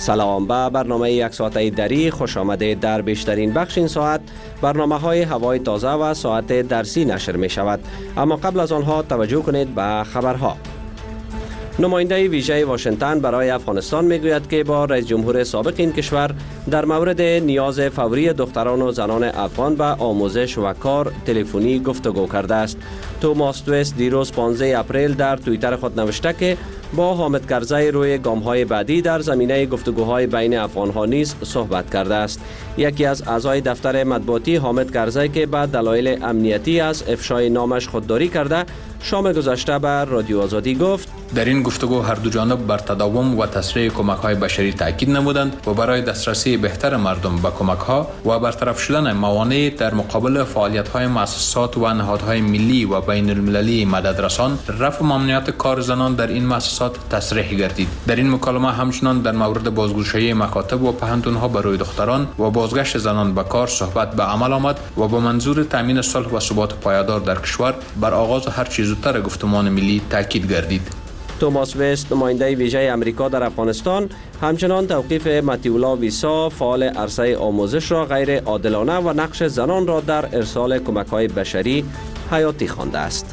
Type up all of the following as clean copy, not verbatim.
سلام، به برنامه یک ساعته دری خوش آمدید. در بیشترین بخش این ساعت برنامه های هوای تازه و ساعت درسی نشر می شود، اما قبل از آنها توجه کنید به خبرها. نماینده ویژه واشنگتن برای افغانستان میگوید که با رئیس جمهور سابق این کشور در مورد نیاز فوری دختران و زنان افغان به آموزش و کار تلفنی گفتگو کرده است. توماس تویس دیروز 15 اپریل در توییتر خود نوشته که با حامد کرزی روی گام‌های بعدی در زمینه گفتگوهای بین افغان‌ها نیز صحبت کرده است. یکی از اعضای دفتر مطبوعاتی حامد کرزی که به دلایل امنیتی از افشای نامش خودداری کرده، شام گذشته به رادیو آزادی گفت: در این گفتگو هر دو جانب بر تداوم و تسریع کمک‌های بشری تاکید نمودند و برای دسترسی بهتر مردم به کمک‌ها و برطرف شدن موانع در مقابل فعالیت‌های مؤسسات و نهادهای ملی و بین المللی مددرسان، رفع ممنوعیت کار زنان در این مؤسسات تصریح گردید. در این مکالمه همچنان در مورد بازگشایی مکاتب و پوهنتون‌ها برای دختران و بازگشت زنان به کار صحبت به عمل آمد و با منظور تامین صلح و ثبات پایدار در کشور بر آغاز هر چه زودتر گفتمان ملی تاکید گردید. توماس وست، نماینده ویژه امریکا در افغانستان، همچنان توقیف متیولا ویسا، فعال عرصه آموزش را غیر عادلانه و نقش زنان را در ارسال کمک‌های بشری حیاتی خوانده است.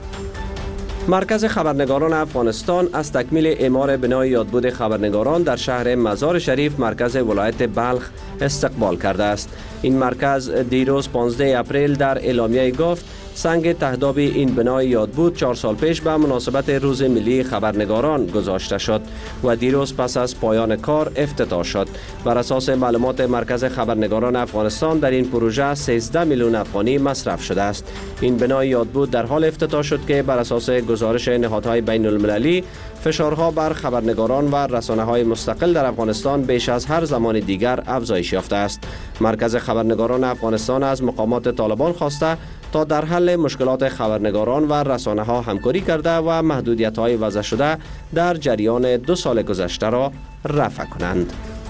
مرکز خبرنگاران افغانستان از تکمیل اعمار بنای یادبود خبرنگاران در شهر مزار شریف مرکز ولایت بلخ استقبال کرده است. این مرکز دیروز 15 اپریل در اعلامیه گفت سنگ تهداب این بنای یادبود 4 سال پیش به مناسبت روز ملی خبرنگاران گذاشته شد و دیروز پس از پایان کار افتتاح شد. بر اساس معلومات مرکز خبرنگاران افغانستان در این پروژه 13 میلیون افغانی مصرف شده است. این بنای یادبود در حال افتتاح شد که بر اساس گزارش نهادهای بین المللی فشارها بر خبرنگاران و رسانه‌های مستقل در افغانستان بیش از هر زمان دیگر افزایش یافته است. مرکز خبرنگاران افغانستان از مقامات طالبان خواسته تا در حل مشکلات خبرنگاران و رسانه‌ها همکاری کرده و محدودیت‌های وضع شده در جریان 2 سال گذشته را رفع کنند.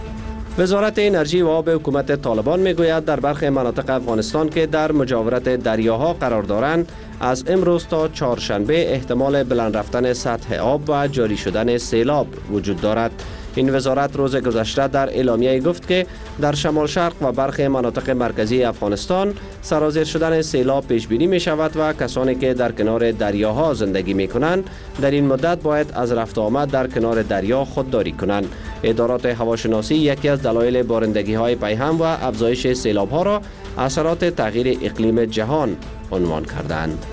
وزارت انرژی و آب حکومت طالبان میگوید در برخی مناطق افغانستان که در مجاورت دریاها قرار دارند، از امروز تا چهارشنبه احتمال بلند رفتن سطح آب و جاری شدن سیلاب وجود دارد. این وزارت روز گذشته در اعلامیه گفت که در شمال شرق و برخی مناطق مرکزی افغانستان سرازیر شدن سیلاب پیش بینی می شود و کسانی که در کنار دریاها زندگی می کنند در این مدت باید از رفت آمد در کنار دریا خودداری کنند. ادارات هواشناسی یکی از دلایل بارندگی های پیهم و افزایش سیلاب ها را اثرات تغییر اقلیم جهان عنوان کردند.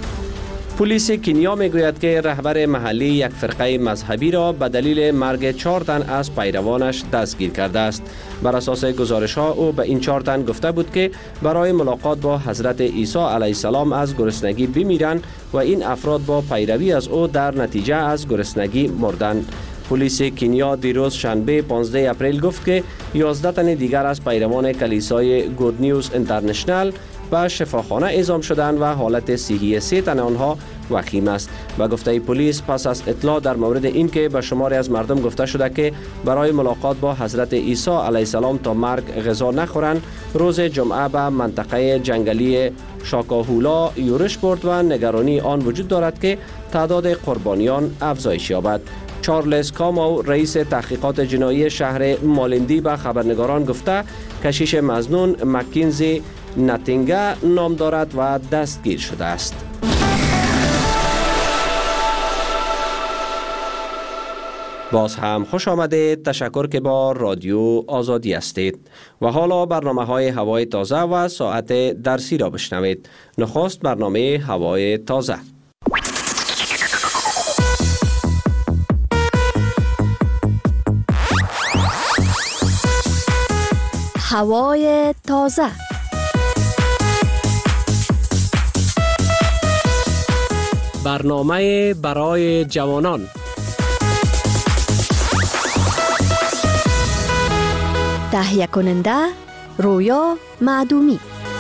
پلیس کنیا میگوید که رهبر محلی یک فرقه مذهبی را به دلیل مرگ 4 تن از پیروانش دستگیر کرده است. بر اساس گزارش ها او به این 4 تن گفته بود که برای ملاقات با حضرت عیسی علیه السلام از گرسنگی بمیرند و این افراد با پیروی از او در نتیجه از گرسنگی مردند. پلیس کنیا دیروز شنبه 15 اپریل گفت که 11 تن دیگر از پیروان کلیسای گود نیوز اینترنشنال به شفاخانه اعزام شدند و حالت صحی 3 تن آنها وخیم است. و گفته پلیس پس از اطلاع در مورد این که به شماری از مردم گفته شده که برای ملاقات با حضرت عیسی علیه السلام تا مرگ غذا نخورند، روز جمعه به منطقه جنگلی شاکاهولا یورش برد و نگرانی آن وجود دارد که تعداد قربانیان افزایش یابد. چارلز کامو، رئیس تحقیقات جنایی شهر مالندی، به خبرنگاران گفته کشیش مظنون مکینزی ناتینگا نام دارد و دستگیر شده است. باز هم خوش آمدید. تشکر که با رادیو آزادی هستید و حالا برنامه های هوای تازه و ساعت درسی را بشنوید. نخست برنامه هوای تازه. هوای تازه. برنامه برای جوانان. تهیه کننده رویا معدومی.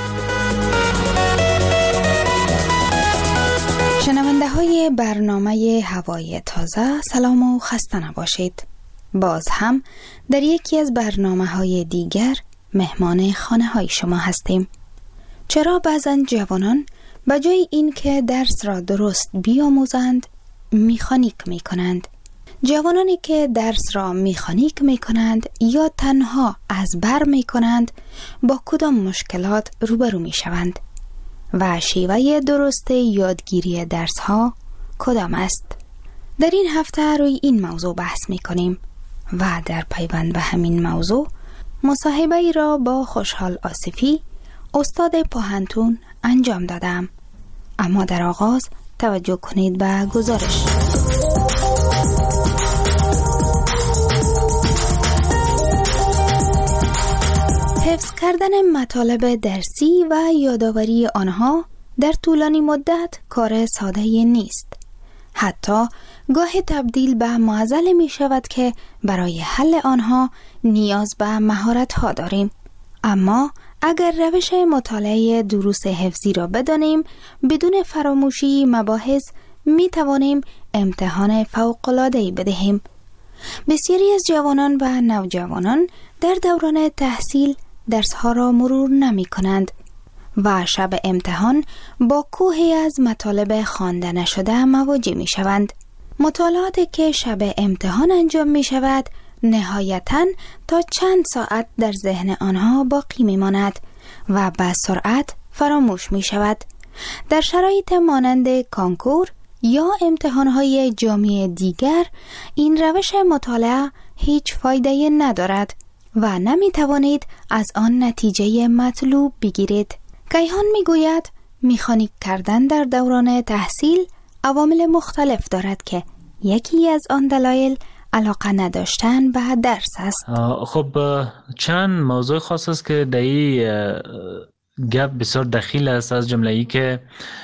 شنونده های برنامه هوای تازه، سلام و خسته نباشید. باز هم در یکی از برنامه های دیگر مهمان خانه های شما هستیم. چرا بعضا جوانان به جای این که درس را درست بیاموزند میخانیک میکنند؟ جوانانی که درس را مکانیک می کنند یا تنها از بر می کنند با کدام مشکلات روبرو می شوند و شیوه درست یادگیری درس ها کدام است؟ در این هفته روی این موضوع بحث می کنیم و در پیوند به همین موضوع مصاحبه ای را با خوشحال آصفی استاد پوهنتون انجام دادم. اما در آغاز توجه کنید به گزارش. حفظ کردن مطالب درسی و یادآوری آنها در طولانی مدت کار ساده نیست. حتی گاهی تبدیل به معضل می شود که برای حل آنها نیاز به مهارت ها داریم. اما اگر روش مطالعه دروس حفظی را بدانیم، بدون فراموشی مباحث می توانیم امتحان فوق‌العاده‌ای بدهیم. بسیاری از جوانان و نوجوانان در دوران تحصیل درس‌ها را مرور نمی کنند و شب امتحان با کوهی از مطالب خوانده نشده مواجه می شوند. مطالعاتی که شب امتحان انجام می شود نهایتاً تا چند ساعت در ذهن آنها باقی می ماند و به سرعت فراموش می شود. در شرایط مانند کانکور یا امتحانهای جامعه دیگر این روش مطالعه هیچ فایده ندارد و نمی توانید از آن نتیجه مطلوب بگیرید. کیهان می گوید مکانیک کردن در دوران تحصیل عوامل مختلف دارد که یکی از آن دلایل علاقه نداشتن به درس است. خب چند موضوع خاص است که در این گپ بسیار دخیل است، از جمله ای که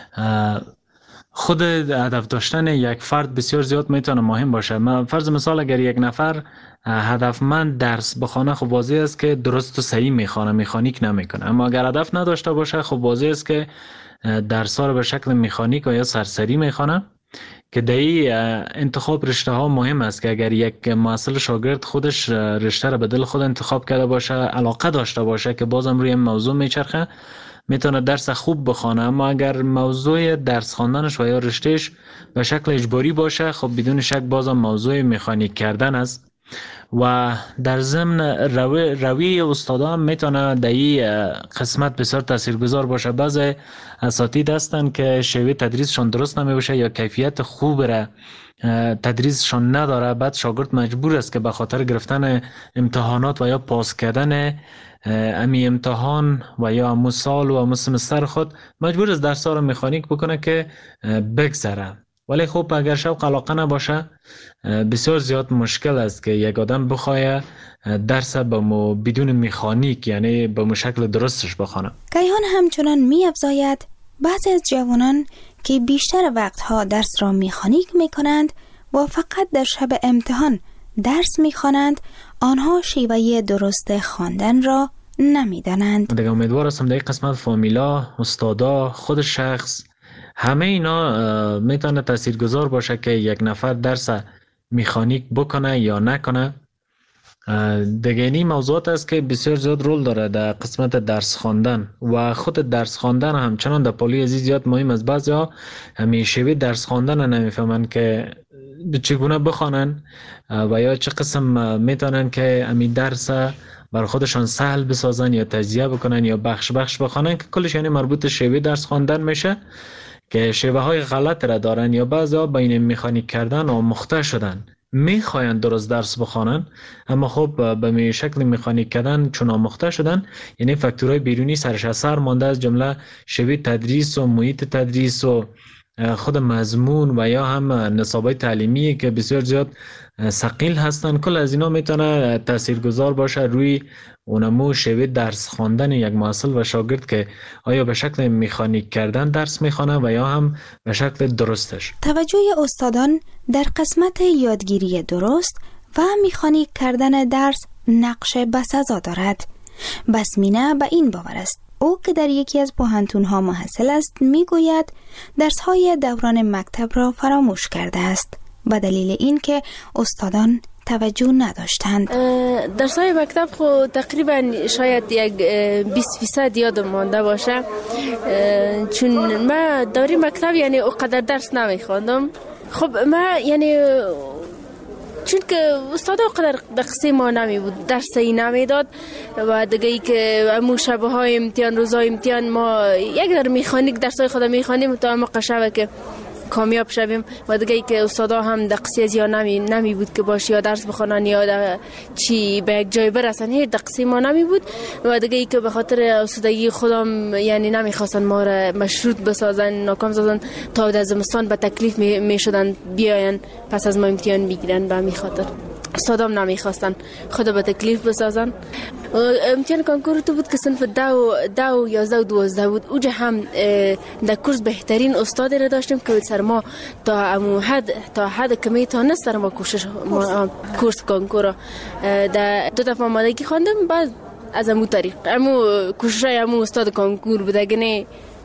خود هدف داشتن یک فرد بسیار زیاد میتونه مهم باشه. فرض مثال اگر یک نفر هدفمند درس بخونه، خب واضح است که درست و صحیح میخونه، مکانیک نمیکنه. اما اگر هدف نداشته باشه، خب واضح است که درس ها رو به شکل مکانیک یا سرسری میخونه، که در این انتخاب رشته ها مهم است که اگر یک محصل شاگرد خودش رشته رو به دل خود انتخاب کرده باشه، علاقه داشته باشه که بازم روی موضوع میچرخه، میتونه درس خوب بخونه. اما اگر موضوع درس خواندنش و یا رشتهش به شکل اجباری باشه، خب بدون شک بازم موضوع مکانیک کردن است. و در ضمن روی استادا هم میتونه در این قسمت بسیار تاثیرگذار باشه. بعضی اساتید هستن که شیوه تدریسشون درست نمیشه یا کیفیت خوب را تدریسشون نداره، بعد شاگرد مجبور است که به خاطر گرفتن امتحانات و یا پاس کردن امی امتحان و یا امو سال و امو سمستر خود مجبور است درس ها رو مکانیک بکنه که بگذره. ولی خب اگر شوق علاقه نباشه، بسیار زیاد مشکل است که یک آدم بخواه درس بدون مکانیک، یعنی به شکل درستش بخونه. کیهان همچنان می افزاید بعضی از جوانان که بیشتر وقتها درس را مکانیک می کنند و فقط در شب امتحان درس می خوانند، آنها شیوه درست خواندن را نمی دانند. دیگه امیدوار هستم در این قسمت فامیلا، استادا، خود شخص، همه اینا میتونه تاثیرگذار باشه که یک نفر درس مکانیک بکنه یا نکنه. دیگه این موضوعات است که بسیار زیاد رول داره در قسمت درس خواندن و خود درس خواندن همچنان در پولی عزیز زیاد مهم است. بعضیا همیشه درس خواندن نمیفهمن که چگونه بخوانن و یا چه قسم میتونن که همین درس بر خودشان سهل بسازن یا تجزیه بکنن یا بخش بخوانن، که کلش یعنی مربوط شیوه درس خواندن میشه که شیوه های غلط را دارن یا بعضیا بین مکانیک کردن آموخته شدن، میخواین درست درس بخوانن اما خب به شکل مکانیک کردن چون آموخته شدن، یعنی فاکتورهای بیرونی سرش اثر مانده، از جمله شیوه تدریس و محیط تدریس و خود مضمون و یا هم نصابای تعلیمی که بسیار زیاد ثقیل هستن. کل از اینا میتونه تاثیرگذار باشه روی اونمو شیوه درس خواندن یک محصل و شاگرد که آیا به شکل مکانیک کردن درس میخوانه و یا هم به شکل درستش. توجه استادان در قسمت یادگیری درست و مکانیک کردن درس نقش بسزا دارد. بسمینه به این باور است. او که در یکی از پوهنتون‌ها محصل است میگوید درس‌های دوران مکتب را فراموش کرده است به دلیل اینکه استادان توجه نداشتند. درس‌های مکتب خو تقریبا شاید یک 20% یادم مانده باشه، چون من دوره مکتب یعنی اونقدر درس نمیخواندم. خب من یعنی چون که استاد قدر قصه ما نمی بود، درسی نمی داد و دیگه ای که امو شبه های امتحان روزای امتحان ما یک در میخانیک درسای خود میخوانیم تا ما قشبه که کامیاب شویم و دیگه ای که استادا هم دقیقی از یا نمی بود که باشه یا درس بخونن یا چی به یک جای برسن، هیچ دقیقی ما نمی بود و دیگه ای که به خاطر استادگی خودم یعنی نمیخواستن ما را مشروط بسازن، ناکام سازن تا در زمستان به تکلیف می شدن بیاین پس از ما امتحان بگیرن. به همین خاطر استادام نمیخواستن خود به تکلیف بسازن. امتحان کنکور تو بود که صنف 10 و 11 و 12 بود. اوجا هم در کورس بهترین استاد را داشتیم که سر ما تا حد کمی تا نه سر ما کورس کنکور در 2 دفعه آمادگی خواندم. بعد از امو طریق کوشش امو استاد کنکور بود، اگه نه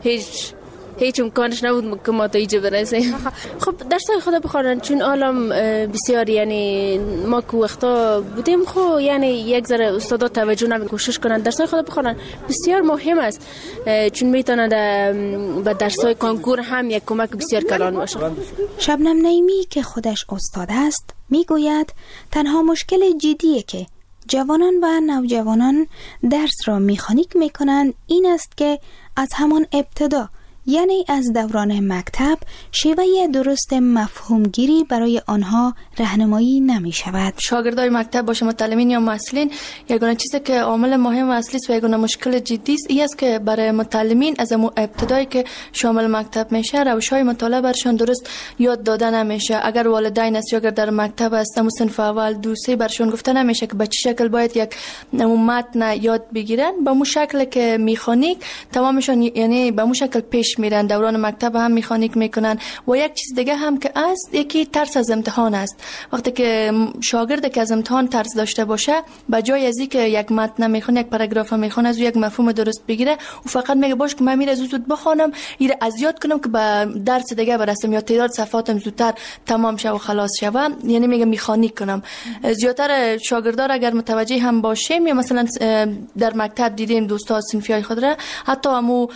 هیچ امکانش نبود که ما تا اینجا برسیم. خب درسای خدا بخونن چون عالم بسیار یعنی ما که وقتا بودیم خب یعنی یک ذره استادا توجه نمی کوشش کنن درسای خدا بخونن بسیار مهم است، چون میتونه به درسای کنکور هم یک کمک بسیار کلان باشه. شبنم نعیمی که خودش استاد است میگوید تنها مشکل جدیه که جوانان و نوجوانان درس را میخانیک میکنند این است که از همان ابتدا یعنی از دوران مکتب شیوه درست مفهومگیری برای آنها راهنمایی نمی شود. شاگردای مکتب باشه متعلمین یا محصلین یگانه چیزی که عامل مهم و اصلی است و یگانه مشکل جدی است این است که برای متعلمین از ابتدایی که شامل مکتب میشه روش‌های مطالعه برشان درست یاد داده نمیشه. اگر والدین است یا اگر در مکتب است صنف اول 2 3 برشان گفته نمیشه که به چه شکل باید یک متن یاد بگیرن، به مو شکل که میخوانیک تمامشان یعنی به مو شکل پیش میرن. دوران مکتب هم میخوانیک میکنن. و یک چیز دیگه هم که است یکی ترس از امتحان است. وقتی که شاگرد که از امتحان ترس داشته باشه به جای از اینکه یک متن میخونه یک پاراگراف میخونه از یک مفهوم درست بگیره و فقط میگه باش که من میره زود بخونم ایره از یاد کنم که به درس دیگه برسم یا تعداد صفحاتم زودتر تمام شه و خلاص شوم، یعنی میگه میخوانیک کنم. زیاتر شاگردار اگر متوجه هم باشیم یا مثلا در مکتب دیدیم دوستا صنفیای خود را حتی همو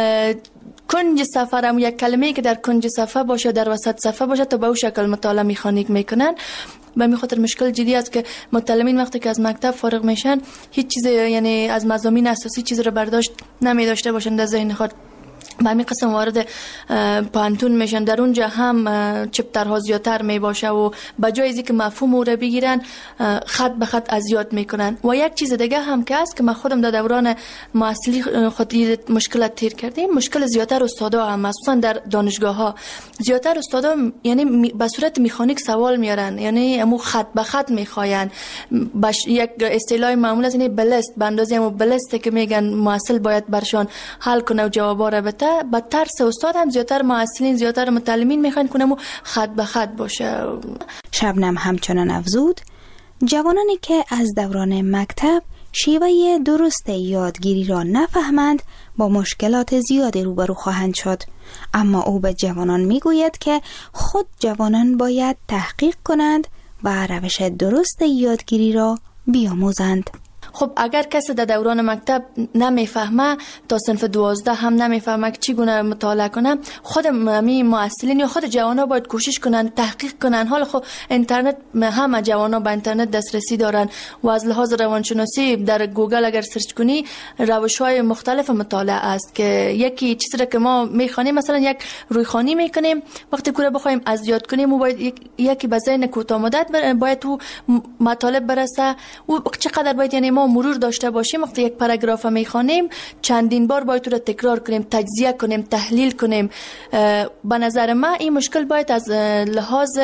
کنج صفحه هم یک کلمه‌ای که در کنج صفحه باشه در وسط صفحه باشه تا به اون شکل مطالعه میخوانیک میکنن. به می خاطر مشکل جدی است که متعلمین وقتی که از مکتب فارغ میشن هیچ چیز یعنی از مضامین اساسی چیز رو برداشت نمی داشته باشن در ذهن خود. به همین قسم وارد پانتون میشن، در اونجا هم چپترها زیادتر می باشه و به جای از اینکه مفهوم رو بگیرن خط به خط از یاد میکنن. و یک چیز دیگه هم که است که من خودم در دوران محصلی خود مشکلات تیر کردیم، مشکل زیادتر استادا هم مخصوصا در دانشگاه ها زیادتر استادا یعنی به صورت مکانیک سوال میارن، یعنی امو خط به خط میخواین. یک اصطلاح معمول از این بلست به اندازه امو بلسته که میگن محصل باید برشان حل کنه و جوابا رو بده. با ترس استاد هم زیادتر محصلین زیادتر متعلمین میخوان کنم و خط به خط باشه. شبنم همچنان افزود جوانانی که از دوران مکتب شیوه درست یادگیری را نفهمند با مشکلات زیادی روبرو خواهند شد، اما او به جوانان میگوید که خود جوانان باید تحقیق کنند و روش درست یادگیری را بیاموزند. خب اگر کسی در دوران مکتب نمیفهمه تا صنف 12 هم نمیفهمه که چگونه مطالعه کنه، خود معلمین یا خود جوانا باید کوشش کنن تحقیق کنن. حالا خب اینترنت همه جوانا به اینترنت دسترسی دارن و از لحاظ روانشناسی در گوگل اگر سرچ کنی روش‌های مختلف مطالعه است که یکی چیزی را که ما میخوانیم مثلا یک رویخوانی میکنیم وقتی که بخوایم از یاد کنیم و باید یکی به ذهن کوتاه مدت باید تو مطالب برسه و چقدر باید یعنی ما مرور داشته باشیم. وقتی یک پاراگراف میخوانیم چندین بار باید رو تکرار کنیم، تجزیه کنیم، تحلیل کنیم. به نظر من این مشکل باید از لحاظ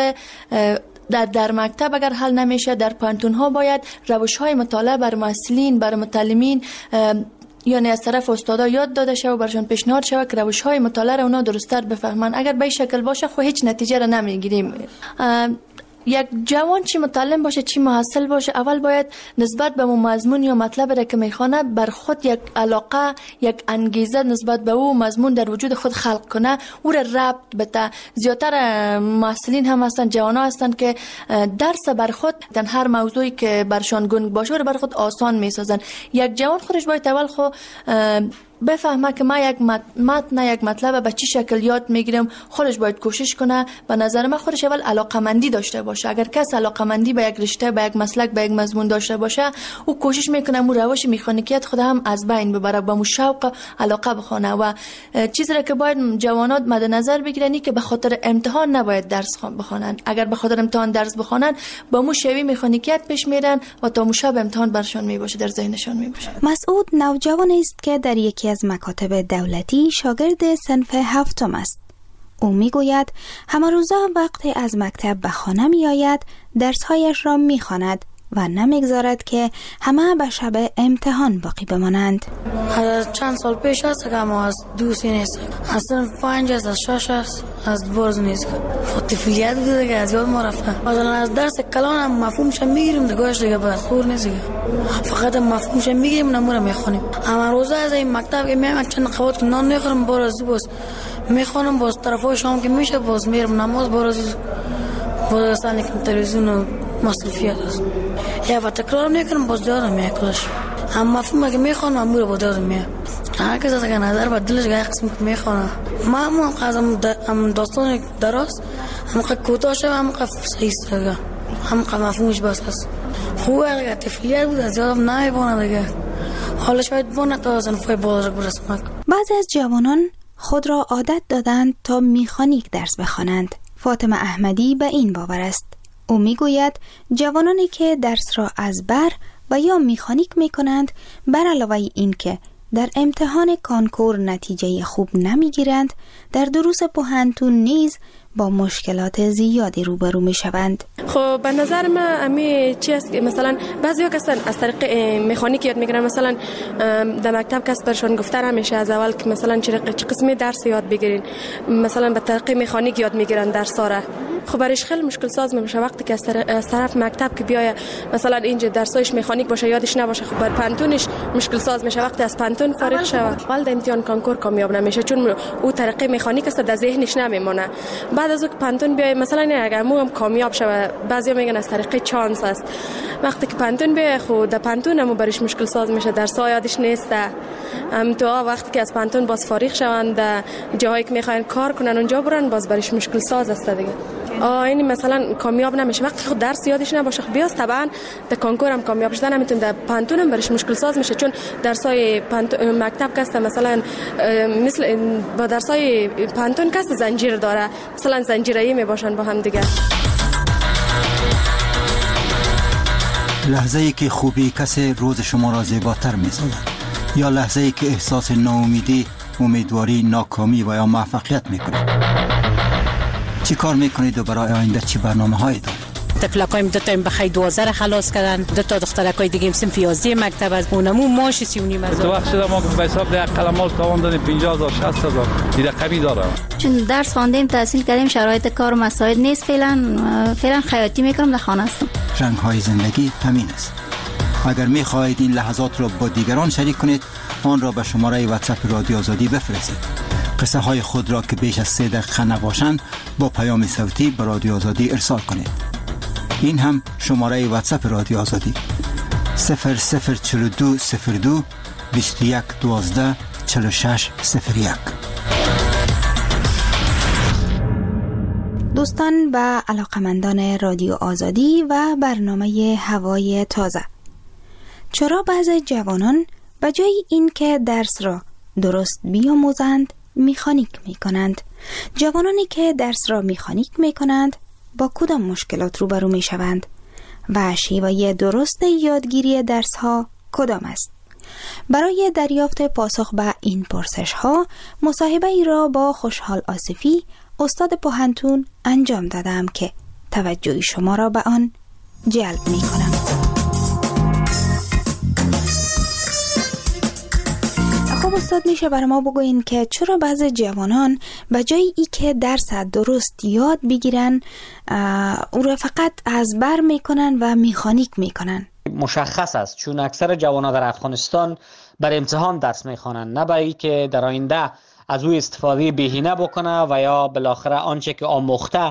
در مکتب اگر حل نمیشه در پانتون ها باید روش های مطالعه بر محصلین بر متعلمین یعنی از طرف استادا یاد داده شود و برشان پیشنهاد شود که روش های مطالعه را اونا درست‌تر بفهمن. اگر به این شکل باشه خب هیچ نتیجه را نمیگیریم. یک جوان چی متعلم باشه چی محصل باشه اول باید نسبت به مضمون یا مطلب را که میخونه بر خود یک علاقه یک انگیزه نسبت به او مضمون در وجود خود خلق کنه، او را ربط بده. زیادتر محصلین هم هستن جوانا هستن که درس بر خود در هر موضوعی که برشان گنگ باشه رو بر خود آسان میسازن. یک جوان خودش باید اول خود بفهمه که ما یک متن یک مطلب به چی شکل یاد میگیرم، خودش باید کوشش کنه. به نظر من خودش اول علاقمندی داشته باشه. اگر کس علاقمندی به یک رشته، به یک مسلک، به یک مضمون داشته باشه، او کوشش میکنه مو روش مکانیکیت خود هم از بین ببره، با مو شوق علاقه بخونه. و چیزی را که باید جوانات مد نظر بگیرن که به خاطر امتحان نباید درس بخونن. اگر به خاطر امتحان درس بخونن با مو شوی مکانیکیت پیش میرن و تا مو شب امتحان برشون میباشه، در ذهنشون میباشه. مسعود نوجوانی است که در یکی از مکاتب دولتی شاگرد صنف 7 است. او میگوید همه روزا وقتی از مکتب به خانه می آید درسهایش را می خواند و نمیگذارد که همه به شب امتحان باقی بمانند. از چند سال پیش است که ما از دوستی نیست، از صنف 5 است، از 6 است، از برز نیست. طفولیت بوده که از یاد ما رفته. مثلا از درس کلان هم مفهومش میگیریم دیگهش دیگه بعد خور نیست، فقط مفهومش میگیریم نموره میخونیم. اما روزا از این مکتب که میام چند قوت نان میخورم باز میخونم، باز طرفای شام که میشه باز میرم نماز، باز سانی که تلویزیون و مصروفیات است. یا و تکرار میکنم باز یادم میکلش. اما مفهوم که میخونم امور با یادم میاد. هر کس از که نظر به دلش گاهی قسم که میخونه. ما هم قضا داستان دراز هم که کوتاه شد هم که صحیح است، هم که مفهومش بس است. خوبه که طفولیت بود از یادم نمیبونه دیگه. حالا شاید بونه تا صنفای بالاتر برسم. بعضی از جوانان خود را عادت دادند تا میخانیک درس بخوانند. فاطمه احمدی به این باور است. او میگوید جوانانی که درس را از بر و یا میخانیک میکنند، بر علاوه این که در امتحان کانکور نتیجه خوب نمیگیرند، در دروس پوهنتون نیز با مشکلات زیادی روبرو میشوند. خب به نظر من امی چی است که مثلا بعضیا کسان از طریق مکانیک یاد میگیرن، مثلا در مکتب کس برشون گفته نمیشه از اول که مثلا چه قسمی درس یاد بگیرین، مثلا به طریق مکانیک یاد میگیرن درس را. خب برایش خیلی مشکل ساز میشه وقتی که از طرف مکتب که بیای مثلا اینجا درسایش مکانیک باشه یادش نباشه. خب بر پانتونش مشکل ساز میشه وقتی از پانتون فارغ شوه. اول در امتحان کانکور کامیاب نمیشه چون او طریق مکانیک است در ذهنش نمیمونه. بعد از اون پانتون بیای مثلا اگر مو هم کامیاب شوه، بعضیا میگن از طریق چانس است. وقتی که پانتون بیای خود در پانتون هم برش مشکل ساز میشه، درس‌ها یادش نیست. تو وقتی که از پانتون باز فارغ شوند در جاهایی که میخواین کار کنن اونجا برن، باز برش مشکل ساز است دیگه. این مثلا کامیاب نمیشه وقتی خود درس یادش نباشه. خب بیاست طبعا در کانکور هم کامیاب شدن نمیتونه، در پانتون هم برش مشکل ساز میشه چون درسای مکتب کست مثلا مثل با درسای پانتون کست زنجیر داره، مثلا زنجیره‌ای میباشن با هم دیگه. لحظه‌ای که خوبی کسی روز شما را زیباتر می‌سازد یا لحظه‌ای که احساس ناامیدی، امیدواری، ناکامی و یا موفقیت می‌کنید. چی کار میکنید و برای آینده چی برنامه‌هایی دارید؟ تفلقایم دو تا بخیر 12 خلاص کردن، دو تا دخترکای دیگه صنف 11 مکتب از اونمو ماش 39,000. تو وقت شده ما که به حساب ده قلمال تاوان دادیم 50,000 60,000 دیگه کمی داره. چون درس خواندیم تحصیل کردیم شرایط کار و مساعد نیست، فعلا خیاطی میکنم در خانه هستم. رنگ‌های زندگی همین است. اگر می‌خواهید این لحظات را با دیگران شریک کنید، آن را به شماره واتساپ رادیو آزادی بفرستید. قصه های خود را که بیش از 3 دقیقه نباشند با پیام صوتی به رادیو آزادی ارسال کنید. این هم شماره واتساپ رادیو آزادی 004202 21 12 46 01. دوستان و علاقمندان رادیو آزادی و برنامه هوای تازه، چرا بعضی جوانان به جای این که درس را درست بیاموزند میخانیک میکنند؟ جوانانی که درس را میخانیک میکنند با کدام مشکلات روبرو میشوند و شیوه درست یادگیری درس ها کدام است؟ برای دریافت پاسخ به این پرسش ها مصاحبه ای را با خوشحال آصفی استاد پوهنتون انجام دادم که توجه شما را به آن جلب میکنم. خب استاد، میشه برای ما بگوین که چرا بعضی جوانان به جای ای که درس درست یاد بگیرن او را فقط از بر میکنن و میخانیک میکنن؟ مشخص است چون اکثر جوانان در افغانستان بر امتحان درس میخوانند، نه برای که در آینده از او استفاده بهینه بکنه و یا بالاخره آنچه که آموخته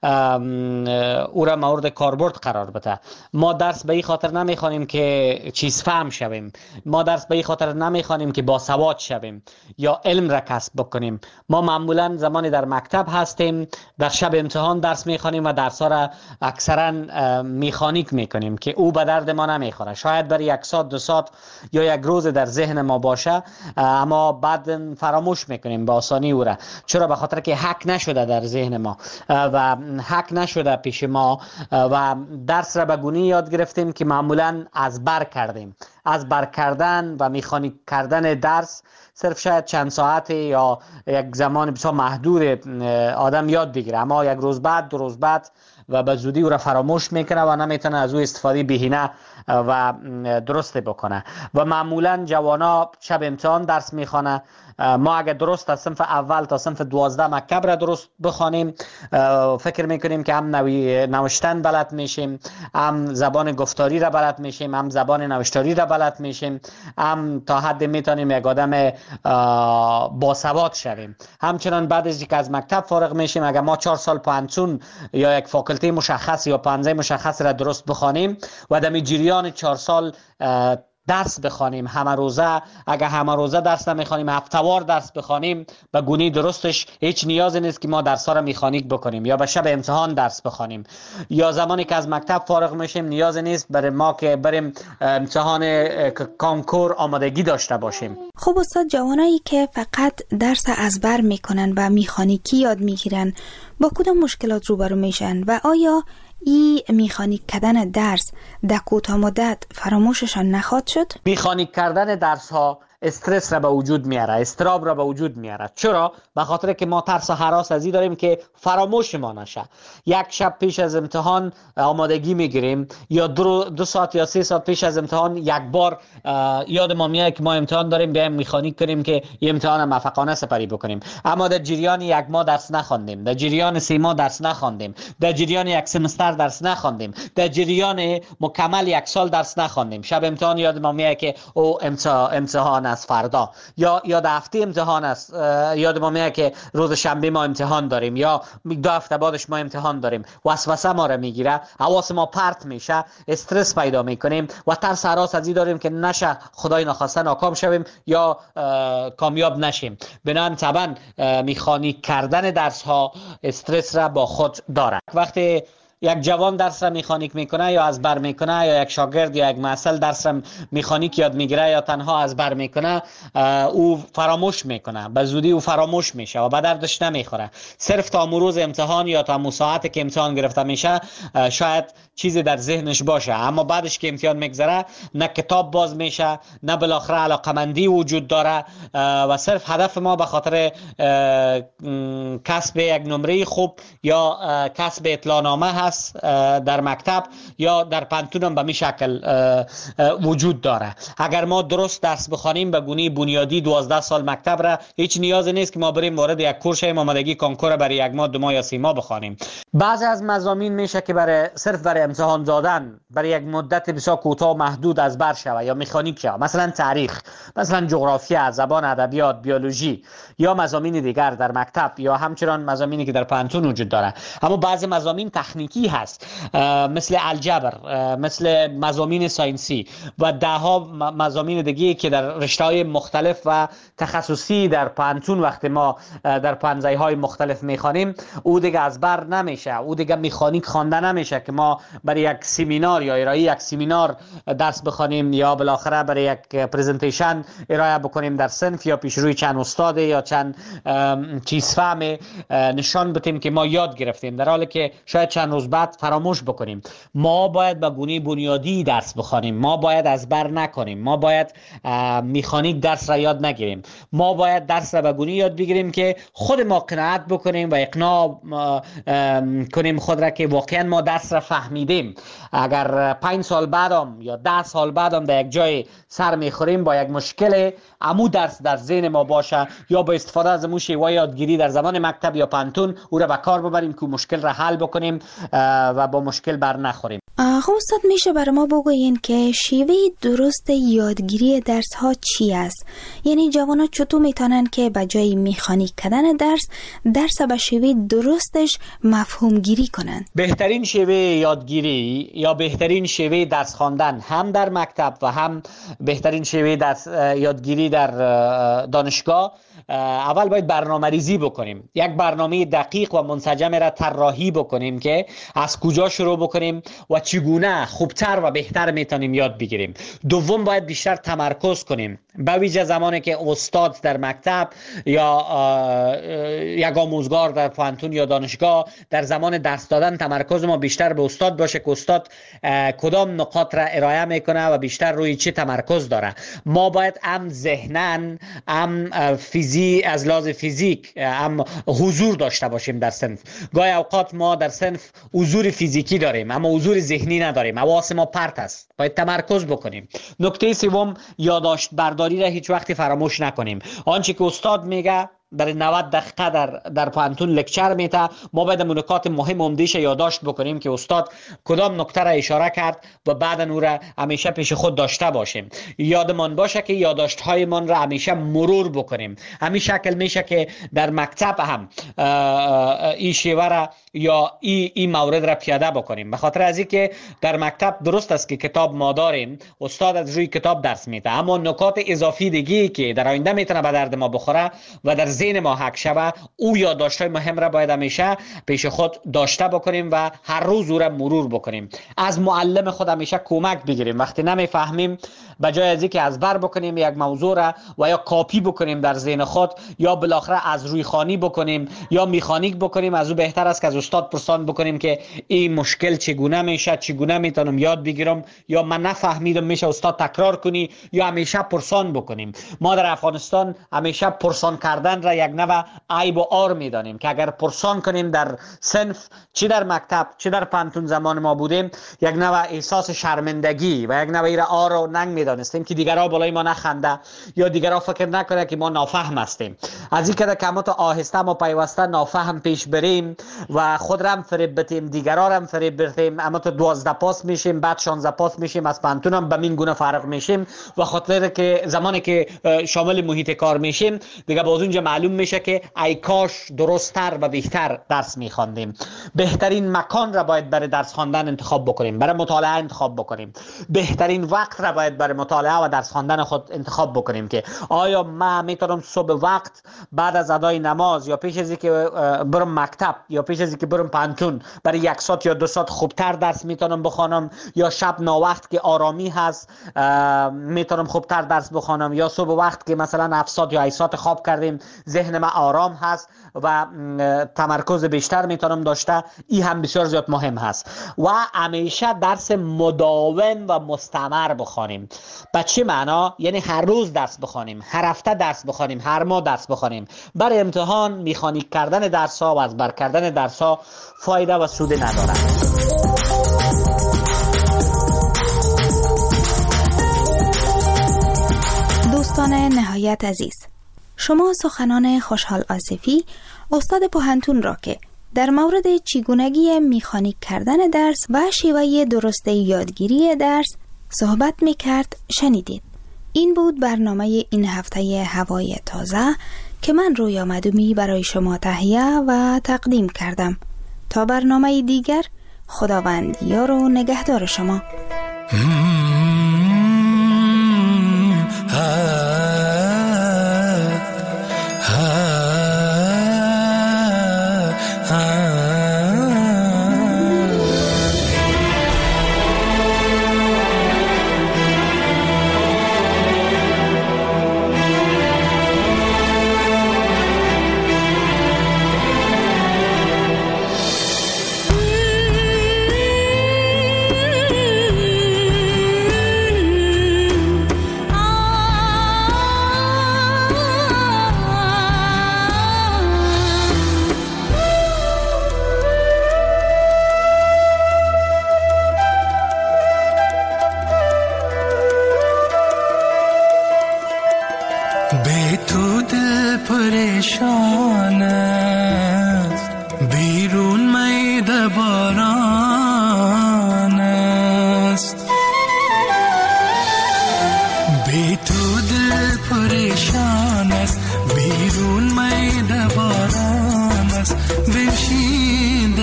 او را مورد کاربرد قرار بده. ما درس به این خاطر نمیخوانیم که چیز فهم شویم، ما درس به این خاطر نمیخوانیم که باسواد شویم یا علم را کسب بکنیم. ما معمولا زمانی در مکتب هستیم در شب امتحان درس میخوانیم و درس ها را اکثرا میخانیک میکنیم که او به درد ما نمیخوره. شاید برای 1 ساعت 2 ساعت یا 1 روز در ذهن ما باشه، اما بعد فراموش میکنیم به آسانی او را. چرا؟ به خاطر که حک نشده در ذهن ما و حک نشده پیش ما و درس را به گونه یاد گرفتیم که معمولا از بر کردیم. از بر کردن و میخانیک کردن درس صرف شاید چند ساعت یا یک زمان بسیار محدود آدم یاد بگیره، اما 1 روز بعد 2 روز بعد و به زودی او را فراموش میکنه و نمیتونه از او استفاده بهینه و درست بکنه. و معمولا جوانا شب امتحان درس میخوانه. ما اگر درست از صنف اول تا صنف 12 مکتب را درست بخوانیم، فکر میکنیم که هم نوشتن بلد میشیم، هم زبان گفتاری را بلد میشیم، هم زبان نوشتاری را بلد میشیم، هم تا حد میتونیم یک آدم باسواد شویم. همچنان بعد از اینکه از مکتب فارغ میشیم، اگر ما 4 سال پانسون یا یک فاکولته مشخص یا پانزه مشخص را درست بخوانیم و در جریان 4 سال درس بخوانیم، همه روزه، اگر همه روزه درس نمیخوانیم، هفته‌وار درس بخوانیم، به گونه درستش هیچ نیازی نیست که ما درس‌ها را میخانیک بکنیم یا به شب امتحان درس بخوانیم. یا زمانی که از مکتب فارغ میشیم نیاز نیست برای ما که بریم امتحان کنکور آمادگی داشته باشیم. خب استاد، جوانایی که فقط درس ازبر میکنن و میخانیکی یاد میگیرن با کدام مشکلات روبرو میشن و آیا این میخانیک کردن درس در کوتاه مدت فراموششان نخواهد شد؟ میخانیک کردن درس ها استرس را به وجود میاره، استراب را به وجود میاره. چرا؟ به خاطر که ما ترس و هراس از این داریم که فراموش ما نشه. 1 شب پیش از امتحان آمادگی میگیریم یا 2 ساعت یا 3 ساعت پیش از امتحان یک بار یاد ما میاد که ما امتحان داریم، بیایم میخانیک کنیم که این امتحان موفقانه سپری بکنیم. اما در جریان 1 ماه درس نخواندیم، در جریان 3 ماه درس نخواندیم، در جریان 1 سمستر درس نخواندیم، در جریان مکمل 1 سال درس نخواندیم. شب امتحان یاد ما میاد که او امتحان از فردا یا هفته امتحان است، یاد ما میاد که روز شنبه ما امتحان داریم یا 2 هفته بعدش ما امتحان داریم. وسوسه ما را میگیره، حواس ما پرت میشه، استرس پیدا میکنیم و ترس هراس از این داریم که نشه خدای نخواسته ناکام شویم یا کامیاب نشیم. بنابراین طبعا میخانیک کردن درس ها استرس را با خود داره. وقتی یک جوان درس را میخانیک میکنه یا از بر میکنه، یا یک شاگرد یا یک محصل درس را میخانیک یاد میگیره یا تنها از بر میکنه، او فراموش میکنه، به زودی او فراموش میشه و به دردش نمیخوره. صرف تا روز امتحان یا تا ساعتی که امتحان گرفته میشه شاید چیزی در ذهنش باشه، اما بعدش که امتحان میگذره نه کتاب باز میشه، نه بالاخره علاقمندی وجود داره و صرف هدف ما به خاطر کسب یک نمره خوب یا کسب اطلاعنامه هست در مکتب یا در پانتون به می شکل وجود داره. اگر ما درست درس بخوانیم به گونه بنیادی 12 سال مکتب را، هیچ نیازی نیست که ما بریم وارد یک کورس آمادگی کنکور برای 1 ماه 2 ماه یا 3 ماه بخوانیم. بعضی از مضامین میشه که صرف برای امتحان دادن برای یک مدت بسیار کوتاه و محدود از بر شوه یا مکانیک شوه، مثلا تاریخ، مثلا جغرافیا، زبان، ادبیات، بیولوژی یا مضامین دیگر در مکتب یا همچنان مضامینی که در پانتون وجود داره. اما بعضی مضامین تکنیکی هست، مثل الجبر، مثل مضامین ساینسی و 10 مضامین دیگه که در رشته‌های مختلف و تخصصی در پانتون وقتی ما در پانزه‌های مختلف میخوانیم، او دیگه از بر نمیشه، او دیگه مکانیک خوانده نمیشه که ما برای یک سمینار یا ارائه یک سمینار درس بخوانیم یا بالاخره برای یک پرزنتیشن ارائه بکنیم در صنف یا پیش روی چند استاد یا چند چیز فهم نشان بدیم که ما یاد گرفتیم، در حالی که شاید چند روز بعد فراموش بکنیم. ما باید به گونه بنیادی درس بخوانیم، ما باید از بر نکنیم، ما باید مکانیک درس را یاد نگیریم، ما باید درس را به گونه یاد بگیریم که خود ما قناعت بکنیم و اقناع کنیم خود را که واقعا ما درس را فهمیدیم. اگر 5 سال بعدم یا 10 سال بعدم در یک جای سر میخوریم با یک مشکل، عمو درس در ذهن ما باشه یا با استفاده از امو شیوه یادگیری در زمان مکتب یا پانتون او را به کار ببریم که مشکل را حل بکنیم و با مشکل بر نخوریم. استاد میشه برای ما بگوین که شیوه درست یادگیری درس ها چی است؟ یعنی جوانا چطور میتونن که به جای میخانیک کردن درس به شیوه درستش مفهوم گیری کنن؟ بهترین شیوه یادگیری یا بهترین شیوه درس خواندن هم در مکتب و هم بهترین شیوه درس یادگیری در دانشگاه، اول باید برنامه ریزی بکنیم. یک برنامه دقیق و منسجم را طراحی بکنیم که از کجا شروع بکنیم و چگونه خوبتر و بهتر میتونیم یاد بگیریم. دوم باید بیشتر تمرکز کنیم، به ویژه زمانی که استاد در مکتب یا یک آموزگار در پانتون یا دانشگاه در زمان درس دادن تمرکز ما بیشتر به استاد باشه که استاد کدام نقاط را ارائه میکنه و بیشتر روی چه تمرکز داره. ما باید هم ذهناً هم از لحاظ فیزیک هم حضور داشته باشیم در صنف. گاهی اوقات ما در صنف حضور فیزیکی داریم اما حضور ذهنی نداریم، حواس ما پرت است، باید تمرکز بکنیم. نکته سوم، یادداشت برداری را هیچ وقت فراموش نکنیم. آنچه که استاد میگه در 90 دقیقه در پانتون لکچر میته، ما باید نکات مهم عمده‌اش یادداشت بکنیم که استاد کدام نکته را اشاره کرد و بعد اون را همیشه پیش خود داشته باشیم. یادمان باشه که یادداشت های من را همیشه مرور بکنیم. همین شکل میشه که در مکتب هم این شیوه را یا این مورد را پیاده بکنیم. به خاطر از اینکه در مکتب درست است که کتاب ما داریم، استاد از روی کتاب درس میده، اما نکات اضافی دیگه که در آینده میتونه به درد ما بخوره و در ذهن ما حک شوه، او یادداشت‌های مهم را باید همیشه پیش خود داشته بکنیم و هر روز او را مرور بکنیم. از معلم خود همیشه کمک بگیریم. وقتی نمیفهمیم، به جای از اینکه از بر بکنیم یک موضوع را و یا کاپی بکنیم در ذهن خود یا بالاخره از روی خوانی بکنیم یا میخانیک بکنیم، از او بهتر است که از استاد پرسان بکنیم که این مشکل چگونه میشه، چگونه میتونم یاد بگیرم، یا من نفهمیدم میشه استاد تکرار کنی، یا همیشه پرسان بکنیم. ما در افغانستان همیشه پرسان کردن را یک نوع عیب و عار میدانیم که اگر پرسان کنیم در صنف، چه در مکتب چه در پانتون زمان ما بودیم، یک نوع احساس شرمندگی و یک نوع عار و ننگ میدانستیم که دیگرها بالای ما نخنده یا دیگرها فکر نکنه که ما نافهم هستیم. از این که کمات آهسته ما پیوسته نافهم پیش بریم و خود را هم فریب بدیم، دیگرها را هم فریب بدیم، اما تو 12 پاس میشیم، بعد 16 پاس میشیم، از پانتون هم به این گونه فارغ میشیم و خاطر که زمانی که شامل محیط کار میشیم دیگه باز اونجا معلوم میشه که ای کاش درست‌تر و بهتر درس میخواندیم. بهترین مکان را باید برای درس خواندن انتخاب بکنیم، برای مطالعه انتخاب بکنیم. بهترین وقت را باید برای مطالعه و درس خواندن خود انتخاب بکنیم که آیا من میتونم صبح وقت بعد از ادای نماز یا پیش از اینکه برم مکتب یا پیش از اینکه برم پانتون برای 1 ساعت یا 2 ساعت خوبتر درس میتونم بخوانم، یا شب ناوقت که آرامی هست میتونم خوبتر درس بخوانم، یا صبح وقت که مثلا 7 ساعت یا 8 ساعت خواب کردیم ذهن من آرام هست و تمرکز بیشتر میتونم داشته. این هم بسیار زیاد مهم هست. و همیشه درس مداوم و مستمر بخوانیم. به چه معنا؟ یعنی هر روز درس بخوانیم، هر هفته درس بخوانیم، هر ماه درس بخوانیم. برای امتحان میخانیک کردن درس ها و از بر کردن درس ها فایده و سود ندارد. دوستان نهایت عزیز، شما سخنان خوشحال آصفی، استاد پوهنتون را که در مورد چگونگی میخانیک کردن درس و شیوه درست یادگیری درس صحبت میکرد شنیدید. این بود برنامه این هفته هوای تازه که من رویا مدومی برای شما تهیه و تقدیم کردم. تا برنامه دیگر، خداوند یار و نگهدار شما.